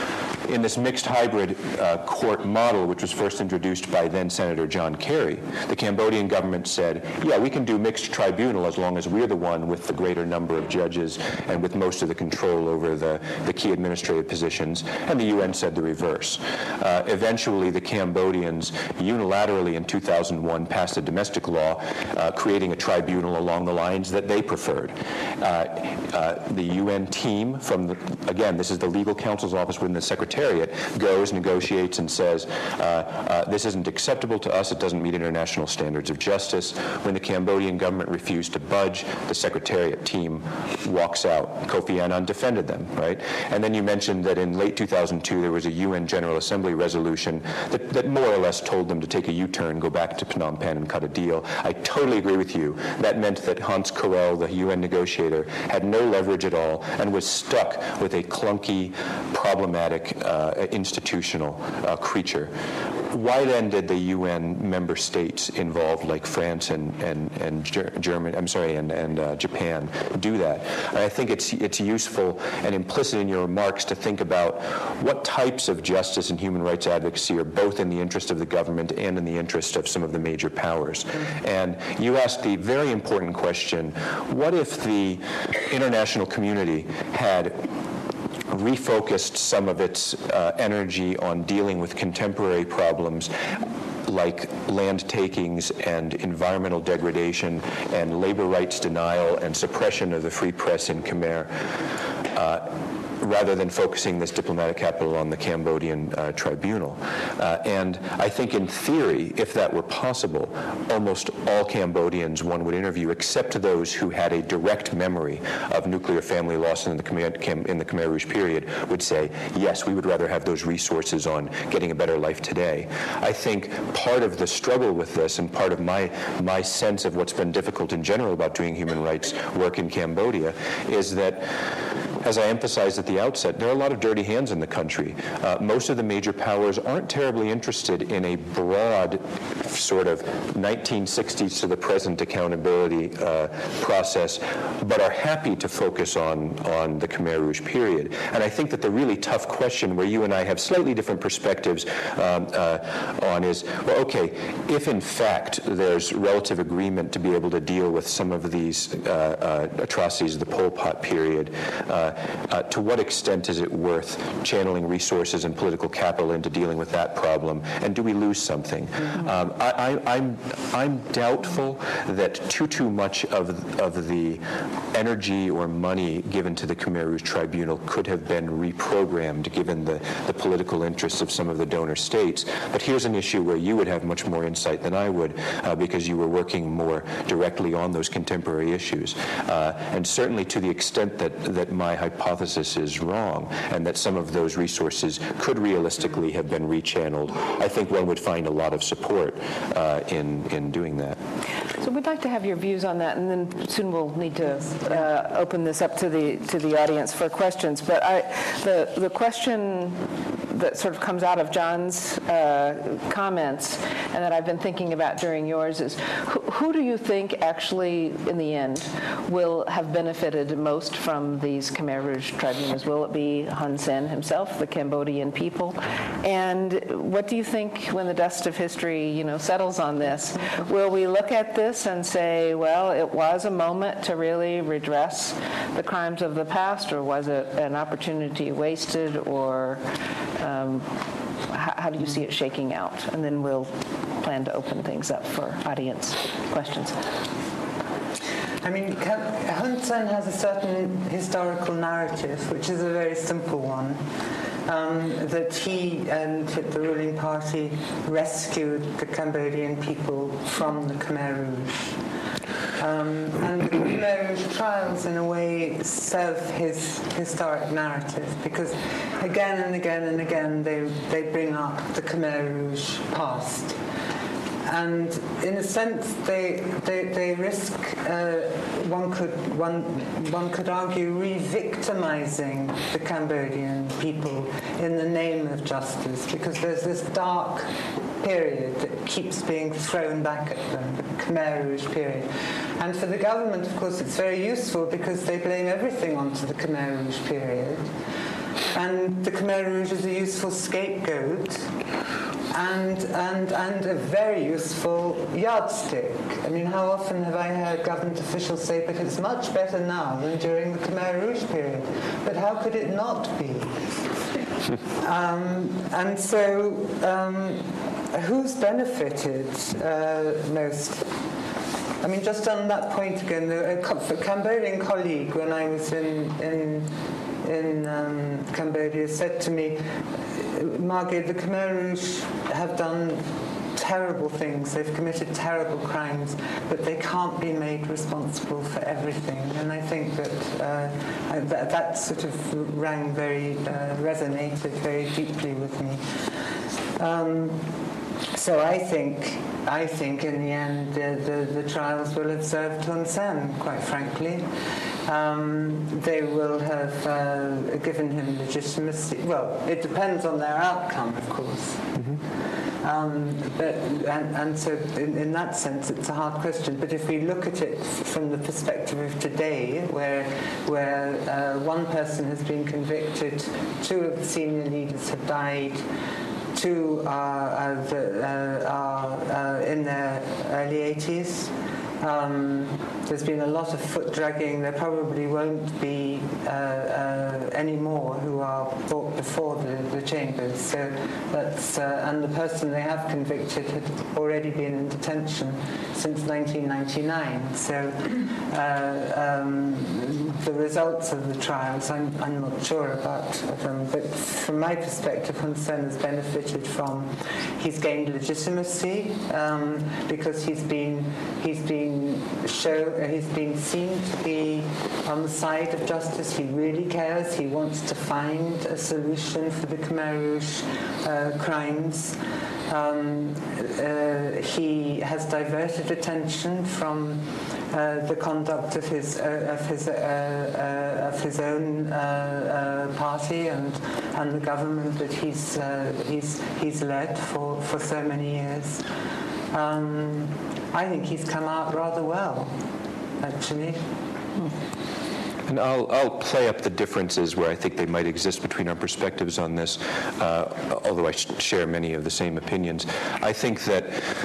in this mixed hybrid uh, court model, which was first introduced by then Senator John Kerry, the Cambodian government said, yeah, we can do mixed tribunal as long as we're the one with the greater number of judges and with most of the control over the, the key administrative positions, and the U N said the reverse. Uh, eventually, the Cambodians unilaterally in two thousand one passed a domestic law uh, creating a tribunal along the lines that they preferred. Uh, uh, the U N team from, the, again, this is the legal counsel's office within the Secretariat, goes, negotiates, and says, uh, uh, this isn't acceptable to us, it doesn't meet international standards of justice. When the Cambodian government refused to budge, the Secretariat team walks out. Kofi Annan defended them, right? And then you mentioned that in late two thousand two, there was a U N General Assembly resolution that, that more or less told them to take a U-turn, go back to Phnom Penh and cut a deal. I totally agree with you. That meant that Hans Corell, the U N negotiator, had no leverage at all and was stuck with a clunky, problematic, uh, institutional uh, creature. Why then did the U N member states involved, like France and and and Ger- Germany, I'm sorry, and and uh, Japan, do that? And I think it's it's useful and implicit in your remarks to think about what types of justice and human rights advocacy are both in the interest of the government and in the interest of some of the major powers. And you asked the very important question: what if the international community had refocused some of its uh, energy on dealing with contemporary problems like land takings and environmental degradation and labor rights denial and suppression of the free press in Khmer, uh, rather than focusing this diplomatic capital on the Cambodian uh, tribunal. Uh, and I think in theory, if that were possible, almost all Cambodians one would interview, except those who had a direct memory of nuclear family loss in the Khmer, in the Khmer Rouge period, would say, yes, we would rather have those resources on getting a better life today. I think part of the struggle with this, and part of my, my sense of what's been difficult in general about doing human rights work in Cambodia, is that, as I emphasized at the outset, there are a lot of dirty hands in the country. Uh, most of the major powers aren't terribly interested in a broad sort of nineteen sixties to the present accountability uh, process, but are happy to focus on, on the Khmer Rouge period. And I think that the really tough question, where you and I have slightly different perspectives um, uh, on, is, well, okay, if in fact there's relative agreement to be able to deal with some of these uh, uh, atrocities of the Pol Pot period, uh, Uh, to what extent is it worth channeling resources and political capital into dealing with that problem, and do we lose something? Mm-hmm. um, I, I, I'm, I'm doubtful that too, too much of, of the energy or money given to the Khmer Rouge Tribunal could have been reprogrammed given the, the political interests of some of the donor states. But here's an issue where you would have much more insight than I would, uh, because you were working more directly on those contemporary issues. Uh, and certainly to the extent that, that my hypothesis is wrong, and that some of those resources could realistically have been rechanneled, I think one would find a lot of support uh, in, in doing that. So we'd like to have your views on that, and then soon we'll need to uh, open this up to the to the audience for questions. But I, the the question that sort of comes out of John's uh, comments, and that I've been thinking about during yours, is who, who do you think actually, in the end, will have benefited most from these Khmer Rouge tribunals? Will it be Hun Sen himself, the Cambodian people? And what do you think, when the dust of history, you know, settles on this, will we look at this and say, well, it was a moment to really redress the crimes of the past, or was it an opportunity wasted, or um, how, how do you see it shaking out? And then we'll plan to open things up for audience questions. I mean, Hun Sen has a certain historical narrative, which is a very simple one, um, that he and the ruling party rescued the Cambodian people from the Khmer Rouge. Um, and the Khmer Rouge trials, in a way, serve his historic narrative, because again and again and again they, they bring up the Khmer Rouge past. And in a sense, they they, they risk uh, one could one one could argue re-victimizing the Cambodian people in the name of justice, because there's this dark period that keeps being thrown back at them, the Khmer Rouge period. And for the government, of course, it's very useful because they blame everything onto the Khmer Rouge period. and the Khmer Rouge is a useful scapegoat and, and, and a very useful yardstick. I mean, how often have I heard government officials say, but it's much better now than during the Khmer Rouge period. But how could it not be? um, and so, um, who's benefited uh, most? I mean, just on that point again, a, a Cambodian colleague, when I was in in, in um, Cambodia, said to me, Margaret, the Khmer Rouge have done terrible things. They've committed terrible crimes, but they can't be made responsible for everything. And I think that uh, I, that, that sort of rang very, uh, resonated very deeply with me. Um, so I think, I think in the end, uh, the, the trials will have served Hun Sen, quite frankly. Um, they will have uh, given him legitimacy. Well, it depends on their outcome, of course. Mm-hmm. um, but, and, and so in, in that sense, it's a hard question. But if we look at it from the perspective of today, where, where uh, one person has been convicted, two of the senior leaders have died, two are, uh, uh, are uh, in their early eighties. Um, there's been a lot of foot dragging. There probably won't be uh, uh, any more who are brought before the, the chambers. So that's uh, and the person they have convicted had already been in detention since nineteen ninety-nine. So uh, um, the results of the trials, I'm, I'm not sure about them. But from my perspective, Hun Sen has benefited from. He's gained legitimacy um, because he's been he's been. Show uh, he's been seen to be on the side of justice. He really cares. He wants to find a solution for the Khmer Rouge uh, crimes. Um, uh, he has diverted attention from uh, the conduct of his uh, of his uh, uh, of his own uh, uh, party and and the government that he's uh, he's he's led for, for so many years. Um, I think he's come out rather well, actually. And I'll, I'll play up the differences where I think they might exist between our perspectives on this, uh, although I share many of the same opinions. I think that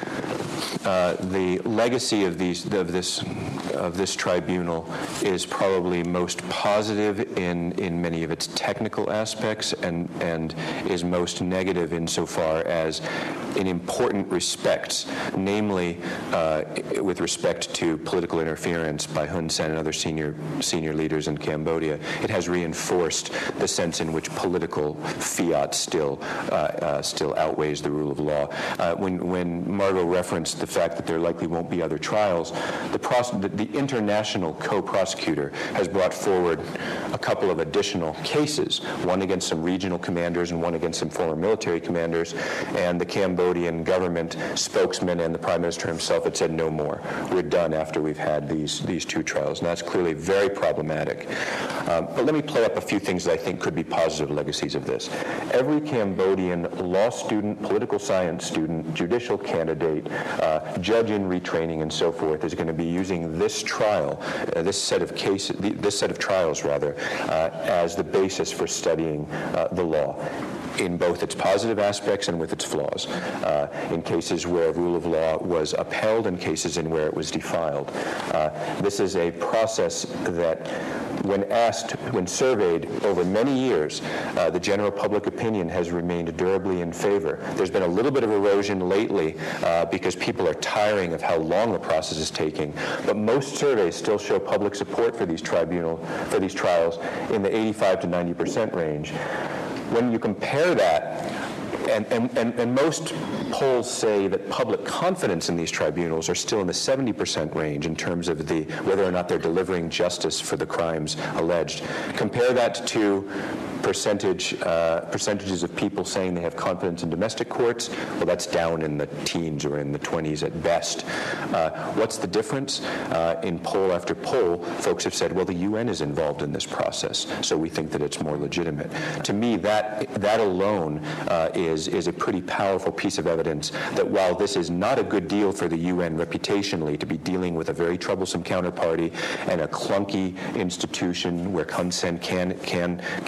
uh, the legacy of these of this of this tribunal is probably most positive in, in many of its technical aspects and, and is most negative insofar as in important respects, namely uh, with respect to political interference by Hun Sen and other senior senior leaders in Cambodia. It has reinforced the sense in which political fiat still uh, uh, still outweighs the rule of law. Uh, when, when Margot referenced the fact that there likely won't be other trials, the, pros- the, the international co-prosecutor has brought forward a couple of additional cases, one against some regional commanders and one against some former military commanders, and the Cambodian government spokesman and the Prime Minister himself had said no more. We're done after we've had these, these two trials, and that's clearly very problematic. Um, but let me play up a few things that I think could be positive legacies of this. Every Cambodian law student, political science student, judicial candidate, uh, judge in retraining, and so forth is going to be using this trial, uh, this set of cases, this set of trials rather, uh, as the basis for studying uh, the law, in both its positive aspects and with its flaws, uh, in cases where rule of law was upheld and cases in where it was defiled. Uh, this is a process that, when asked, when surveyed over many years, uh, the general public opinion has remained durably in favor. There's been a little bit of erosion lately uh, because people are tiring of how long the process is taking, but most surveys still show public support for these tribunal, for these trials in the eighty-five to ninety percent range. When you compare that, and, and, and, and most polls say that public confidence in these tribunals are still in the seventy percent range in terms of the whether or not they're delivering justice for the crimes alleged. Compare that to percentage uh, percentages of people saying they have confidence in domestic courts. Well, that's down in the teens or in the twenties at best. Uh, what's the difference? Uh, in poll after poll, folks have said, well, the U N is involved in this process, so we think that it's more legitimate. To me, that that alone uh, is is a pretty powerful piece of evidence that while this is not a good deal for the U N reputationally to be dealing with a very troublesome counterparty and a clunky institution where Hun Sen can can can uh,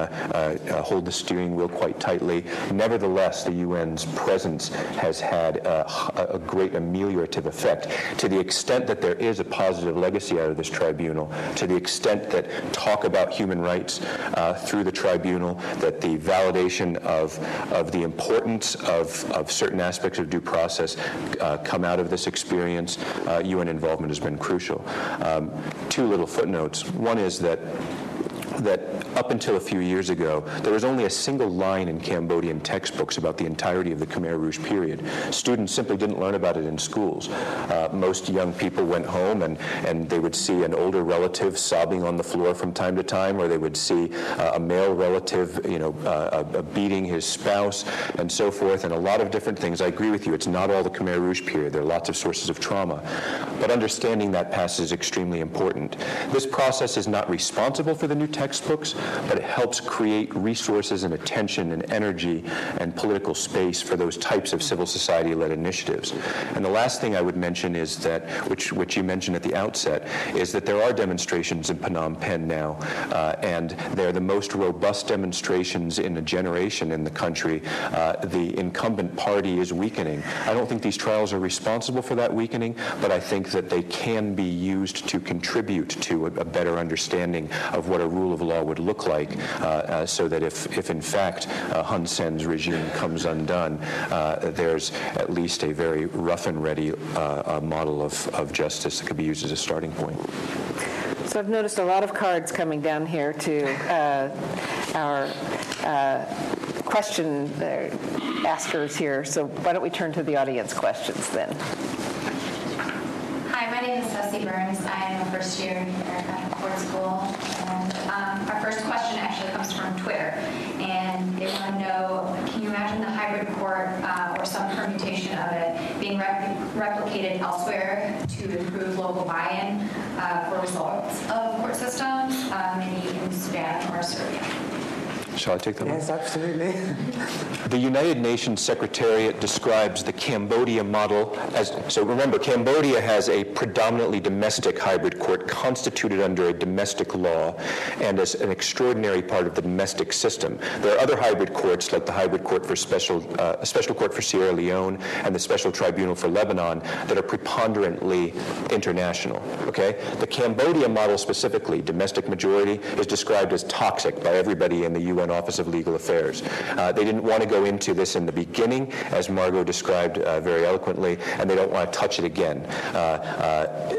uh, hold the steering wheel quite tightly. Nevertheless, the U N's presence has had a, a great ameliorative effect. To the extent that there is a positive legacy out of this tribunal, to the extent that talk about human rights uh, through the tribunal, that the validation of, of the importance of, of certain aspects of due process uh, come out of this experience, uh, U N involvement has been crucial. Um, two little footnotes. One is that that up until a few years ago, there was only a single line in Cambodian textbooks about the entirety of the Khmer Rouge period. Students simply didn't learn about it in schools. Uh, most young people went home and, and they would see an older relative sobbing on the floor from time to time, or they would see uh, a male relative, you know, uh, uh, beating his spouse and so forth, and a lot of different things. I agree with you, it's not all the Khmer Rouge period. There are lots of sources of trauma. But understanding that past is extremely important. This process is not responsible for the new textbooks, but it helps create resources and attention and energy and political space for those types of civil society-led initiatives. And the last thing I would mention is that, which, which you mentioned at the outset, is that there are demonstrations in Phnom Penh now, uh, and they're the most robust demonstrations in a generation in the country. Uh, the incumbent party is weakening. I don't think these trials are responsible for that weakening, but I think that they can be used to contribute to a, a better understanding of what a rule of law would look like, uh, uh, so that if, if in fact uh, Hun Sen's regime comes undone, uh, there's at least a very rough and ready uh, uh, model of, of justice that could be used as a starting point. So I've noticed a lot of cards coming down here to uh, our uh, question uh, askers here. So why don't we turn to the audience questions then? Hi, my name is Ceci Burns. I am a first year here at Ford School. And um, our first question actually comes from Twitter. And they want to know, can you imagine the hybrid court uh, or some permutation of it being rep- replicated elsewhere to improve local buy-in uh, for results of court systems, uh, maybe in Sudan or Serbia? Shall I take that one? Yes, absolutely. The United Nations Secretariat describes the Cambodia model as, so remember, Cambodia has a predominantly domestic hybrid court constituted under a domestic law and as an extraordinary part of the domestic system. There are other hybrid courts, like the hybrid court for special, uh, a special court for Sierra Leone and the special tribunal for Lebanon, that are preponderantly international, okay? The Cambodia model specifically, domestic majority, is described as toxic by everybody in the U N Office of Legal Affairs. Uh, they didn't want to go into this in the beginning, as Margot described uh, very eloquently, and they don't want to touch it again. Uh, uh,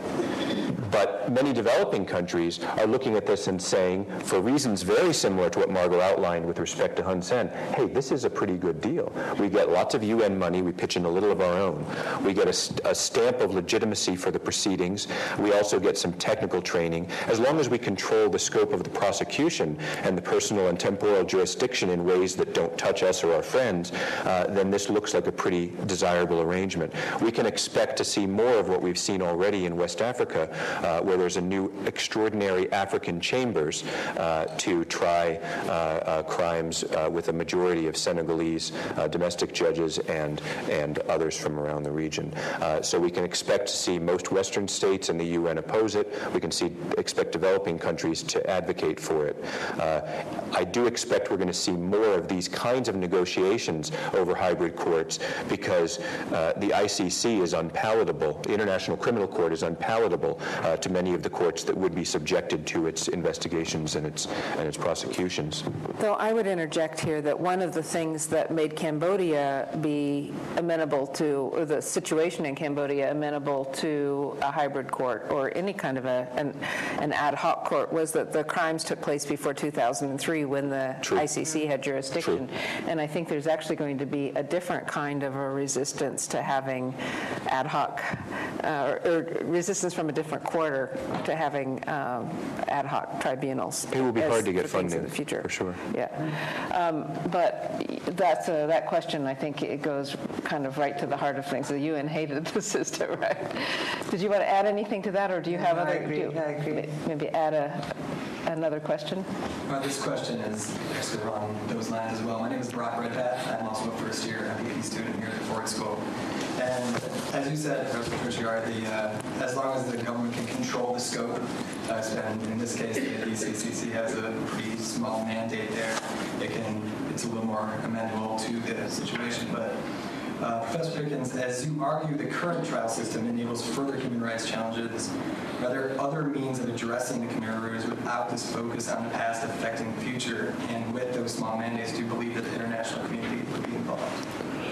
But many developing countries are looking at this and saying, for reasons very similar to what Margot outlined with respect to Hun Sen, hey, this is a pretty good deal. We get lots of U N money, we pitch in a little of our own. We get a, a stamp of legitimacy for the proceedings. We also get some technical training. As long as we control the scope of the prosecution and the personal and temporal jurisdiction in ways that don't touch us or our friends, uh, then this looks like a pretty desirable arrangement. We can expect to see more of what we've seen already in West Africa, Uh, where there's a new extraordinary African chambers uh, to try uh, uh, crimes uh, with a majority of Senegalese uh, domestic judges and and others from around the region. Uh, so we can expect to see most Western states and the U N oppose it. We can see expect developing countries to advocate for it. Uh, I do expect we're going to see more of these kinds of negotiations over hybrid courts because uh, the I C C is unpalatable. The International Criminal Court is unpalatable Uh, to many of the courts that would be subjected to its investigations and its and its prosecutions. Though I would interject here that one of the things that made Cambodia be amenable to, or the situation in Cambodia amenable to a hybrid court or any kind of a an, an ad hoc court was that the crimes took place before two thousand three when the True. I C C had jurisdiction. True. And I think there's actually going to be a different kind of a resistance to having ad hoc, uh, or, or resistance from a different quarter to having um, ad hoc tribunals. It will be hard to get for things funding, in the future. for sure. Yeah, um, but that's uh, that question. I think it goes kind of right to the heart of things. The U N hated the system, right? Did you want to add anything to that, or do you have No, other? I agree, do you- I agree. Maybe add a another question. Uh, this question is actually along those lines as well. My name is Brock Redpath. I'm also a first-year M P P student here at the Ford School. And as you said, Professor Tertiary, the, uh, as long as the government can control the scope, uh, and in this case, the E C C C has a pretty small mandate there. It can, it's a little more amenable to the situation. But uh, Professor Pickens, as you argue the current trial system enables further human rights challenges, are there other means of addressing the Khmer Rouge without this focus on the past affecting the future? And with those small mandates, do you believe that the international community would be involved?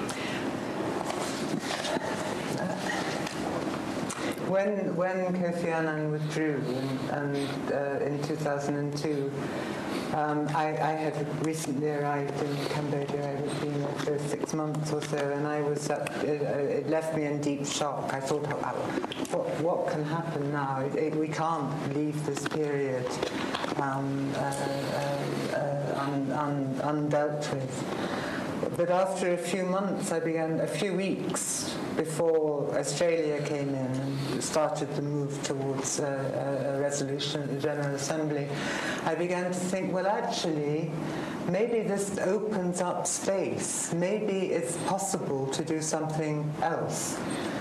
When when Kofi Annan withdrew in, and, uh, in two thousand two, um, I, I had recently arrived in Cambodia. I had been there for six months or so, and I was up, it, it left me in deep shock. I thought, oh, what, what can happen now? It, it, we can't leave this period um, uh, uh, uh, un, un, undealt with. But after a few months, I began, a few weeks before Australia came in and started the move towards uh, a resolution at the General Assembly, I began to think, well, actually, maybe this opens up space. Maybe it's possible to do something else.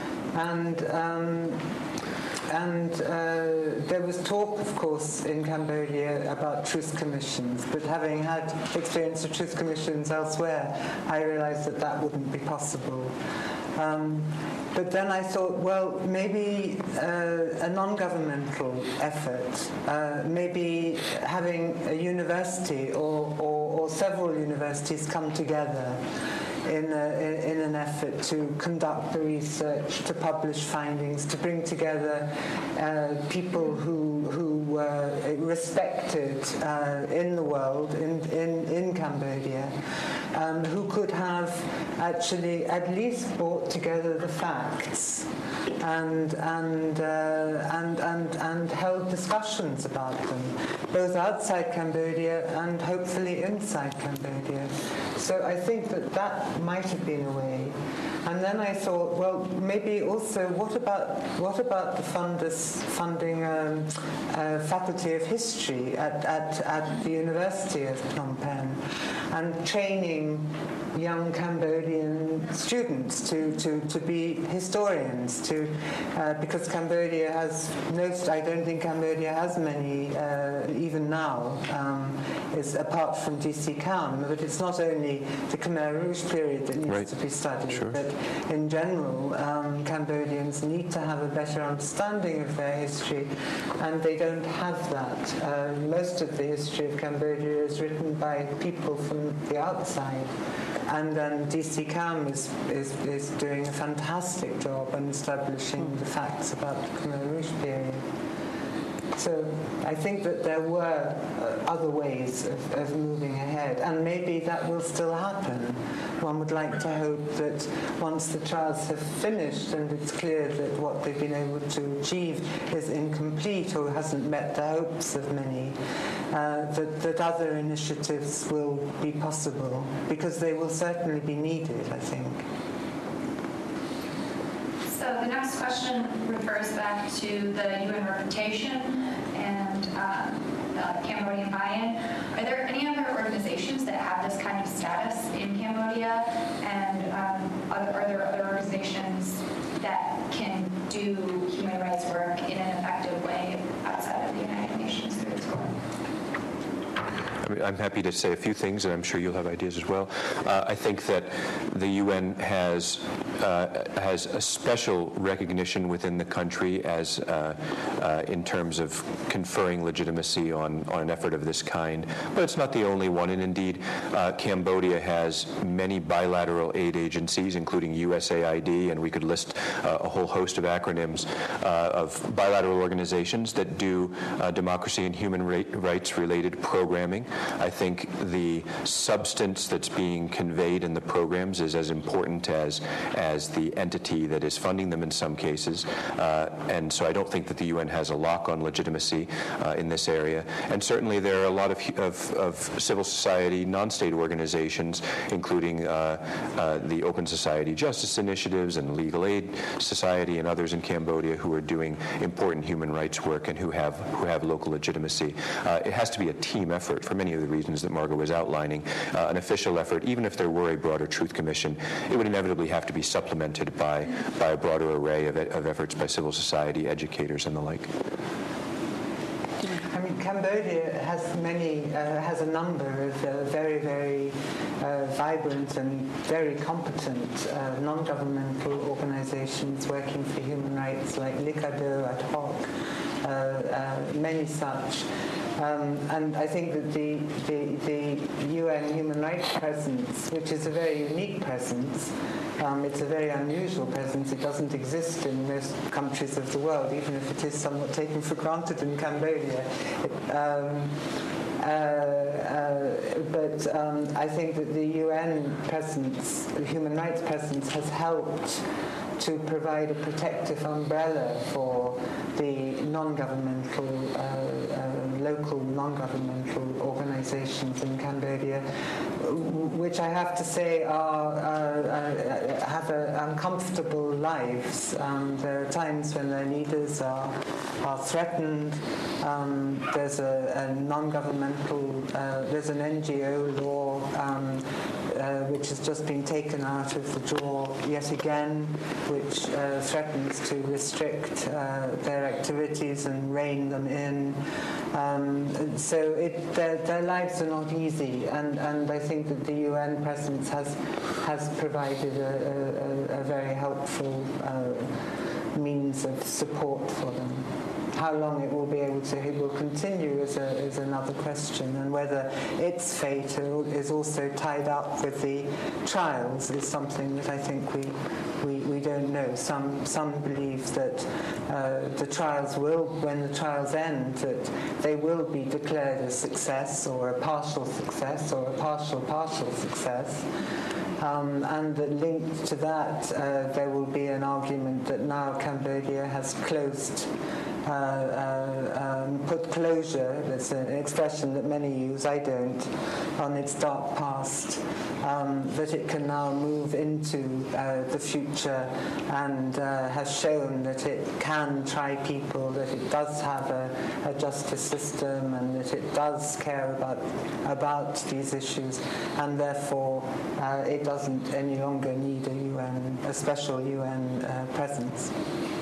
And um, And uh, there was talk, of course, in Cambodia about truth commissions, but having had experience of truth commissions elsewhere, I realized that that wouldn't be possible. Um, but then I thought, well, maybe uh, a non-governmental effort, uh, maybe having a university or, or, or several universities come together In, a, in an effort to conduct the research, to publish findings, to bring together uh, people who who were respected uh, in the world, in in, in Cambodia, um, who could have actually at least brought together the facts and and uh, and and and held discussions about them, both outside Cambodia and hopefully inside Cambodia. So I think that that might have been a way. And then I thought, well, maybe also, what about what about the fundus, funding um, uh, Faculty of History at, at, at the University of Phnom Penh, and training young Cambodian students to, to, to be historians, to uh, because Cambodia has no, I don't think Cambodia has many, uh, even now, um, is apart from D C Kham, but it's not only the Khmer Rouge period that needs right. to be studied, sure. but in general, um, Cambodians need to have a better understanding of their history, and they don't have that. Uh, most of the history of Cambodia is written by people from the outside. And then D C Kham is, is, is doing a fantastic job in establishing the facts about the Khmer Rouge period. So I think that there were uh, other ways of, of moving ahead, and maybe that will still happen. One would like to hope that once the trials have finished and it's clear that what they've been able to achieve is incomplete or hasn't met the hopes of many, uh, that, that other initiatives will be possible, because they will certainly be needed, I think. So the next question refers back to the U N reputation and um, the Cambodian buy-in. Are there any other organizations that have this kind of status in Cambodia? And um, are, are there other organizations that can do human rights work in an effective way outside of the United Nations through its court? I'm happy to say a few things, and I'm sure you'll have ideas as well. Uh, I think that the U N has uh, has a special recognition within the country as uh, uh, in terms of conferring legitimacy on, on an effort of this kind, but it's not the only one. And indeed, uh, Cambodia has many bilateral aid agencies, including U S A I D, and we could list uh, a whole host of acronyms uh, of bilateral organizations that do uh, democracy and human rights related programming. I think the substance that's being conveyed in the programs is as important as as the entity that is funding them in some cases, uh, and so I don't think that the U N has a lock on legitimacy uh, in this area. And certainly there are a lot of of, of civil society, non-state organizations, including uh, uh, the Open Society Justice Initiatives and Legal Aid Society and others in Cambodia who are doing important human rights work and who have who have local legitimacy. Uh, it has to be a team effort for many many of the reasons that Margot was outlining, uh, an official effort, even if there were a broader Truth Commission, it would inevitably have to be supplemented by, by a broader array of, of efforts by civil society, educators, and the like. I mean, Cambodia has many, uh, has a number of uh, very, very uh, vibrant and very competent uh, non-governmental organizations working for human rights, like Likado, Ad Hoc, uh, uh, many such. Um, and I think that the, the, the U N human rights presence, which is a very unique presence, um, it's a very unusual presence. It doesn't exist in most countries of the world, even if it is somewhat taken for granted in Cambodia. It, um, Uh, uh, but um, I think that the U N presence, the human rights presence, has helped to provide a protective umbrella for the non-governmental, uh, uh, local non-governmental organizations in Cambodia, which I have to say are, uh, uh, have a, uncomfortable lives. Um, there are times when their leaders are, are threatened. Um, there's a, a non-governmental, uh, there's an N G O law um, uh, which has just been taken out of the drawer yet again, which uh, threatens to restrict uh, their activities and rein them in. Um, so it, their, their lives are not easy, and, and I think that the U N presence has has provided a, a, a very helpful uh, means of support for them. How long it will be able to, it will continue is, a, is another question, and whether its fate is also tied up with the trials is something that I think we we, we don't know. Some some believe that uh, the trials will, when the trials end, that they will be declared a success or a partial success or a partial partial success. Um, and that linked to that, uh, there will be an argument that now Cambodia has closed, uh, uh, um, put closure, that's an expression that many use, I don't, on its dark past, um, that it can now move into uh, the future and uh, has shown that it can try people, that it does have a, a justice system, and that it does care about, about these issues, and therefore uh, it doesn't any longer need a U N, a special U N uh, presence.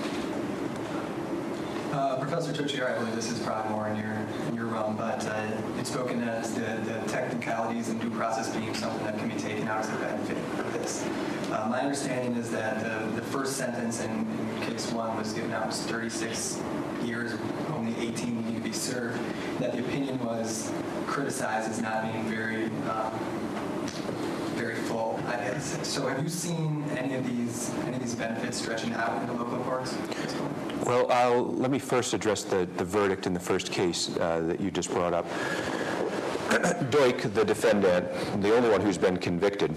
Uh, Professor Tochiari, I believe this is probably more in your in your realm, but uh, it's spoken as the, the technicalities and due process being something that can be taken out as a benefit of this. Uh, my understanding is that the, the first sentence in, in case one was given out was thirty-six years, only eighteen need to be served. That the opinion was criticized as not being very um, very full, I guess. So have you seen any of these any of these benefits stretching out into local courts? Well, I'll, let me first address the, the verdict in the first case uh, that you just brought up. Duch, the defendant, the only one who's been convicted,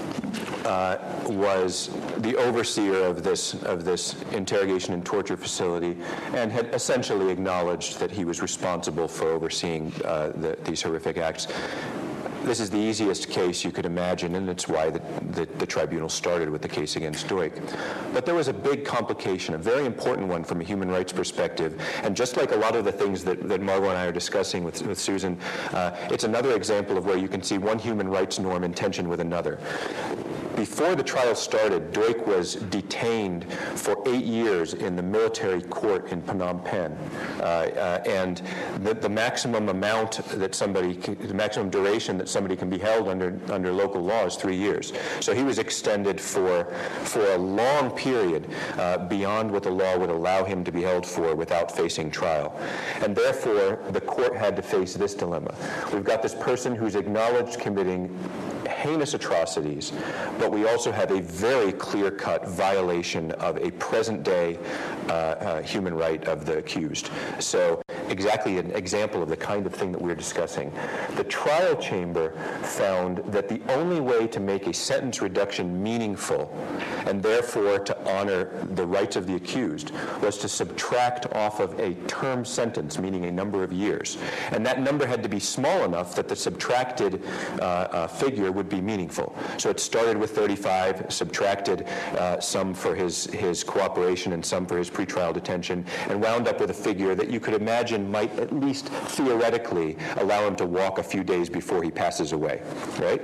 uh, was the overseer of this of this interrogation and torture facility, and had essentially acknowledged that he was responsible for overseeing uh, the, these horrific acts. This is the easiest case you could imagine, and it's why the, the, the tribunal started with the case against Duch. But there was a big complication, a very important one from a human rights perspective, and just like a lot of the things that, that Margot and I are discussing with, with Susan, uh, it's another example of where you can see one human rights norm in tension with another. Before the trial started, Duch was detained for eight years in the military court in Phnom Penh, uh, uh, and the, the maximum amount that somebody, can, the maximum duration that somebody can be held under under local law is three years. So he was extended for for a long period uh, beyond what the law would allow him to be held for without facing trial, and therefore the court had to face this dilemma. We've got this person who's acknowledged committing heinous atrocities, but we also have a very clear-cut violation of a present-day uh, uh, human right of the accused. So exactly an example of the kind of thing that we're discussing. The trial chamber found that the only way to make a sentence reduction meaningful, and therefore to honor the rights of the accused, was to subtract off of a term sentence, meaning a number of years. And that number had to be small enough that the subtracted uh, uh, figure would be meaningful. So it started with thirty-five, subtracted uh, some for his, his cooperation and some for his pretrial detention, and wound up with a figure that you could imagine action might at least theoretically allow him to walk a few days before he passes away, right?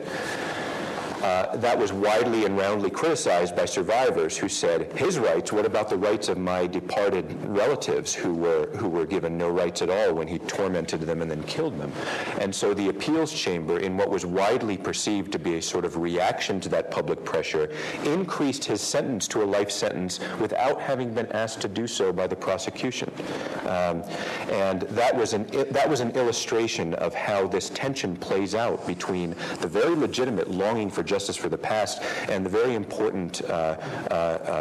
Uh, that was widely and roundly criticized by survivors who said, his rights, what about the rights of my departed relatives who were who were given no rights at all when he tormented them and then killed them? And so the appeals chamber, in what was widely perceived to be a sort of reaction to that public pressure, increased his sentence to a life sentence without having been asked to do so by the prosecution. Um, and that was an that was an illustration of how this tension plays out between the very legitimate longing for justice for the past and the very important uh, uh,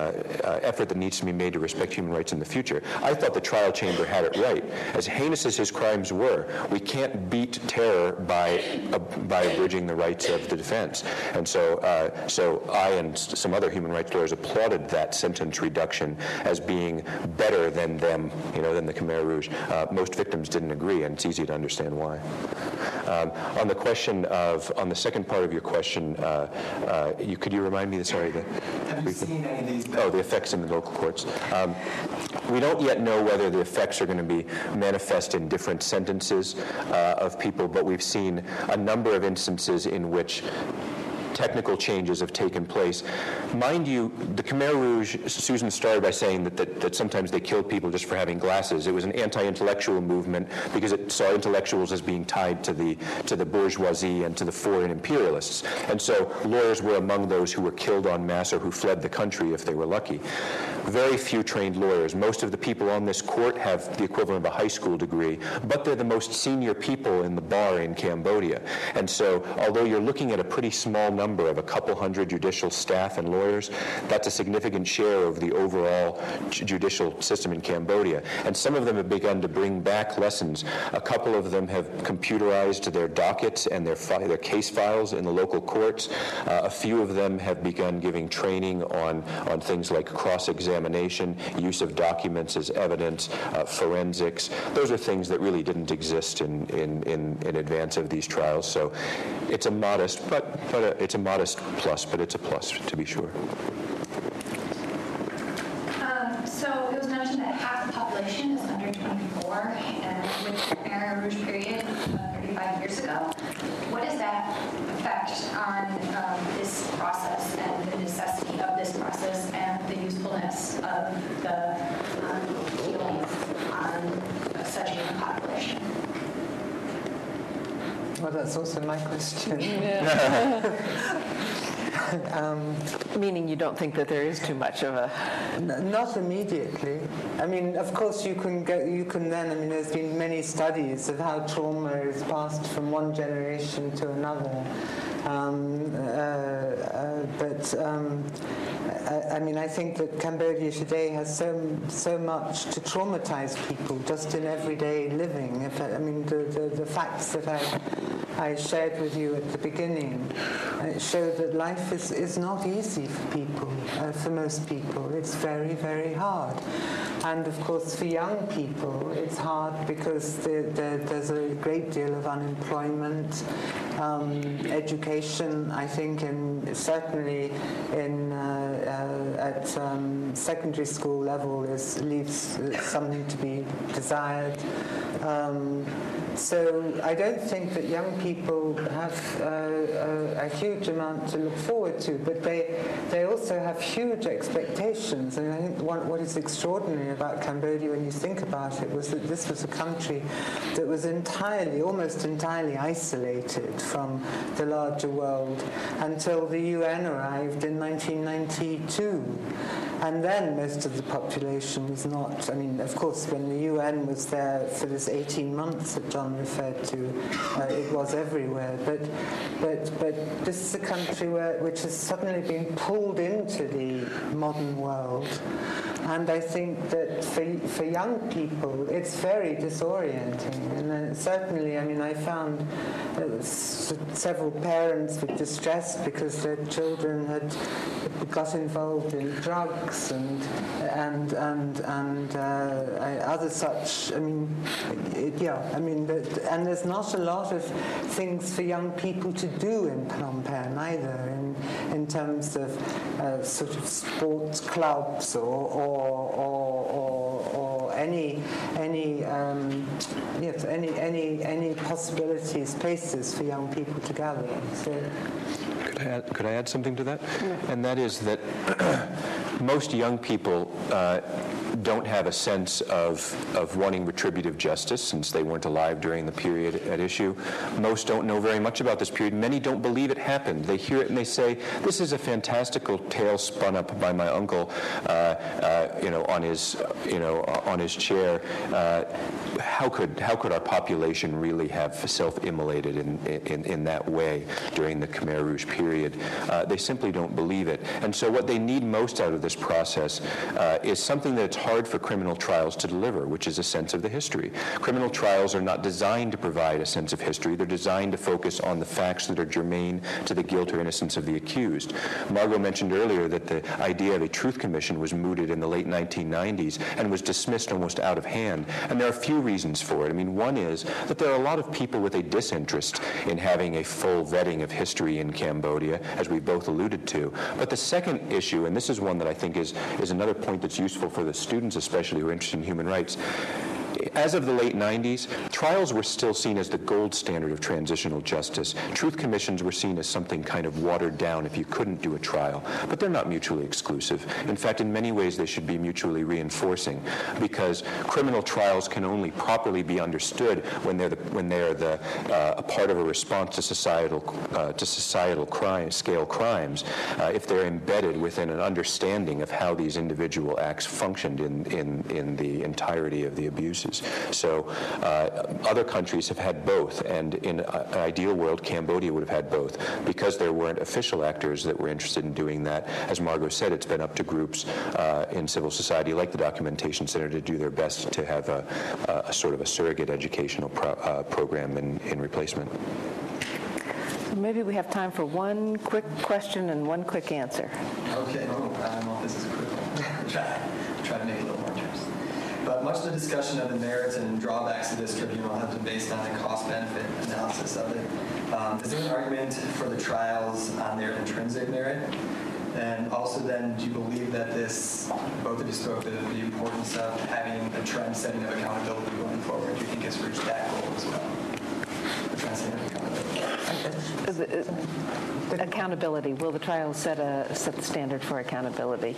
uh, effort that needs to be made to respect human rights in the future. I thought the trial chamber had it right. As heinous as his crimes were, we can't beat terror by uh, by abridging the rights of the defense. And so, uh, so I and some other human rights lawyers applauded that sentence reduction as being better than them, you know, than the Khmer Rouge. Uh, most victims didn't agree, and it's easy to understand why. Um, on the question of, on the second part of your question. Uh, Uh, you, could you remind me, sorry, the, Have you seen any of these? Oh, the effects in the local courts. Um, we don't yet know whether the effects are going to be manifest in different sentences uh, of people, but we've seen a number of instances in which technical changes have taken place. Mind you, the Khmer Rouge, Susan started by saying that, that, that sometimes they killed people just for having glasses. It was an anti-intellectual movement because it saw intellectuals as being tied to the, to the bourgeoisie and to the foreign imperialists. And so lawyers were among those who were killed en masse or who fled the country if they were lucky. Very few trained lawyers. Most of the people on this court have the equivalent of a high school degree, but they're the most senior people in the bar in Cambodia. And so, although you're looking at a pretty small number of a couple hundred judicial staff and lawyers, that's a significant share of the overall judicial system in Cambodia. And some of them have begun to bring back lessons. A couple of them have computerized their dockets and their, fi- their case files in the local courts. Uh, a few of them have begun giving training on, on things like cross-examination, use of documents as evidence, uh, forensics. Those are things that really didn't exist in, in, in, in advance of these trials. So it's a modest, but, but a, it's a modest plus, but it's a plus to be sure. Um, so it was mentioned that half the population is under twenty-four, and with the Khmer Rouge period uh, thirty-five years ago, what does that affect on um, this process and the necessity of this process and the usefulness of the um, healing on such a young population? Well, that's also my question. um, Meaning you don't think that there is too much of a... N- Not immediately. I mean, of course, you can go. You can then. I mean, there's been many studies of how trauma is passed from one generation to another. Um, uh, uh, but um, I, I mean, I think that Cambodia today has so so much to traumatize people just in everyday living. If I, I mean, the, the the facts that I I shared with you at the beginning uh, show that life is is not easy for people. Uh, for most people, it's very very hard. And of course, for young people, it's hard because the, the, there's a great deal of unemployment. Um, education, I think, in, certainly in uh, uh, at um, secondary school level, is leaves something to be desired. Um, so I don't think that young people have uh, a, a huge amount to look forward to, but they they also have huge expectations. And I think one, what is extraordinary about Cambodia, when you think about it, was that this was a country that was entirely, almost entirely isolated from the larger world until the U N arrived in nineteen ninety-two. And then most of the population was not, I mean, of course, when the U N was there for this eighteen months that John referred to, uh, it was everywhere. But but but this is a country where, which has suddenly been pulled into the modern world. And I think that for, for young people, it's very disorienting. And then certainly, I mean, I found uh, s- several parents were distressed because their children had got involved in drugs and and and and uh, other such. I mean, it, yeah. I mean, the, and there's not a lot of things for young people to do in Phnom Penh either, in in terms of uh, sort of sports clubs or or or, or, or any any um, yes, any any any possibilities, places for young people to gather. So. Could I add, could I add something to that? Yeah. And that is that most young people uh, don't have a sense of, of wanting retributive justice, since they weren't alive during the period at issue. Most don't know very much about this period. Many don't believe it happened. They hear it and they say, this is a fantastical tale spun up by my uncle, uh, uh, you know, on his, you know, on his chair. Uh, how could how could our population really have self-immolated in, in, in that way during the Khmer Rouge period? Uh, they simply don't believe it. And so what they need most out of this process uh, is something that it's hard for criminal trials to deliver, which is a sense of the history. Criminal trials are not designed to provide a sense of history. They're designed to focus on the facts that are germane to the guilt or innocence of the accused. Margot mentioned earlier that the idea of a truth commission was mooted in the late nineteen nineties and was dismissed almost out of hand. And there are a few reasons for it. I mean, one is that there are a lot of people with a disinterest in having a full vetting of history in Cambodia, as we both alluded to. But the second issue, and this is one that I think is, is another point that's useful for the students especially who are interested in human rights, as of the late nineties, trials were still seen as the gold standard of transitional justice. Truth commissions were seen as something kind of watered down if you couldn't do a trial. But they're not mutually exclusive. In fact, in many ways, they should be mutually reinforcing, because criminal trials can only properly be understood when they're the, when they're the uh, a part of a response to societal uh, to societal crime scale crimes. Uh, if they're embedded within an understanding of how these individual acts functioned in in in the entirety of the abuses. So uh, other countries have had both, and in an ideal world, Cambodia would have had both. Because there weren't official actors that were interested in doing that, as Margot said, it's been up to groups uh, in civil society like the Documentation Center to do their best to have a, a, a sort of a surrogate educational pro, uh, program in, in replacement. So maybe we have time for one quick question and one quick answer. Okay, oh, I don't know if this is critical. try, try to make it a little more interesting. But much of the discussion of the merits and drawbacks of this tribunal has been based on the cost-benefit analysis of it. Um, is there an argument for the trials on their intrinsic merit? And also then, do you believe that this, both of you spoke of the importance of having a trend setting of accountability going forward? Do you think it's reached that goal as well? The trend setting of accountability. The, uh, accountability. Will the trial set a set the standard for accountability?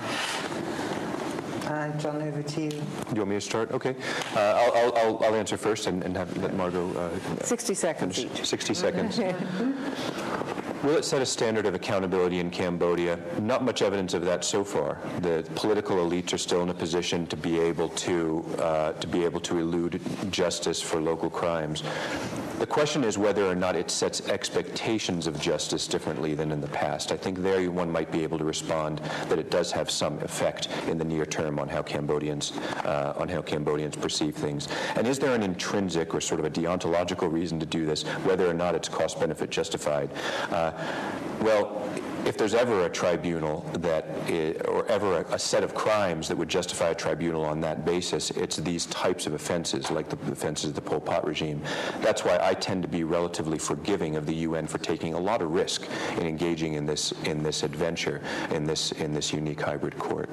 Uh, John, over to you. Do you want me to start? Okay. Uh, I'll, I'll, I'll answer first and, and have, let Margot uh, sixty seconds each. sixty seconds. Will it set a standard of accountability in Cambodia? Not much evidence of that so far. The political elites are still in a position to be able to uh, to be able to elude justice for local crimes. The question is whether or not it sets expectations of justice differently than in the past. I think there one might be able to respond that it does have some effect in the near term on how Cambodians uh, on how Cambodians perceive things. And is there an intrinsic or sort of a deontological reason to do this, whether or not it's cost-benefit justified? Uh, well, if there's ever a tribunal that, is, or ever a, a set of crimes that would justify a tribunal on that basis, it's these types of offenses, like the offenses of the Pol Pot regime. That's why I tend to be relatively forgiving of the U N for taking a lot of risk in engaging in this in this adventure, in this in this unique hybrid court.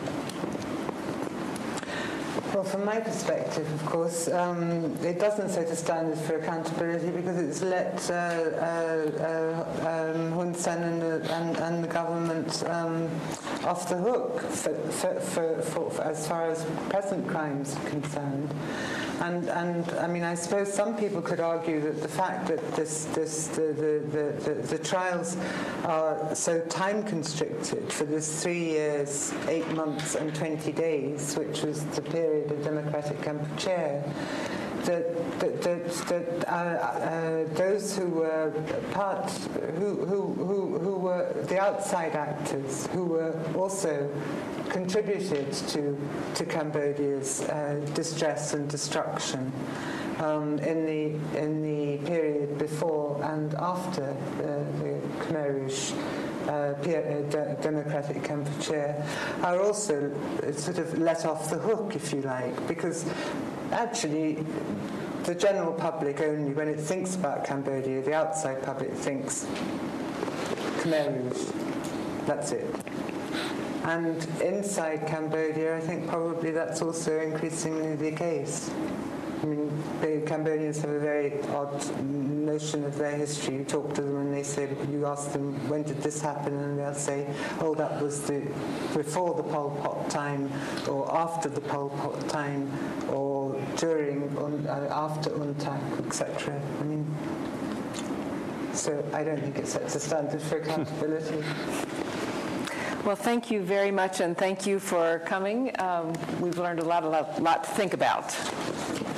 Well, from my perspective, of course, um, it doesn't set a standard for accountability because it's let uh, uh, uh, um, Hun Sen and the, and, and the government um, off the hook for, for, for, for, for as far as present crimes are concerned. And, and I mean, I suppose some people could argue that the fact that this, this, the, the, the, the, the trials are so time constricted for this three years, eight months, and twenty days, which was the period of democratic Kampuchea, that, that, that, that uh, uh, those who were part, who, who, who, who were the outside actors, who were also contributed to, to Cambodia's uh, distress and destruction um, in the in the period before and after uh, the Khmer Rouge uh, de- democratic Kampuchea, are also sort of let off the hook, if you like, because actually the general public only, when it thinks about Cambodia, the outside public thinks Khmer Rouge. That's it. And inside Cambodia, I think probably that's also increasingly the case. I mean, the Cambodians have a very odd notion of their history. You talk to them and they say, you ask them, when did this happen? And they'll say, oh, that was the before the Pol Pot time, or after the Pol Pot time, or during, un, uh, after UNTAC, et cetera. I mean, so I don't think it sets a standard for accountability. Well, thank you very much, and thank you for coming. Um, we've learned a lot, a lot, lot to think about.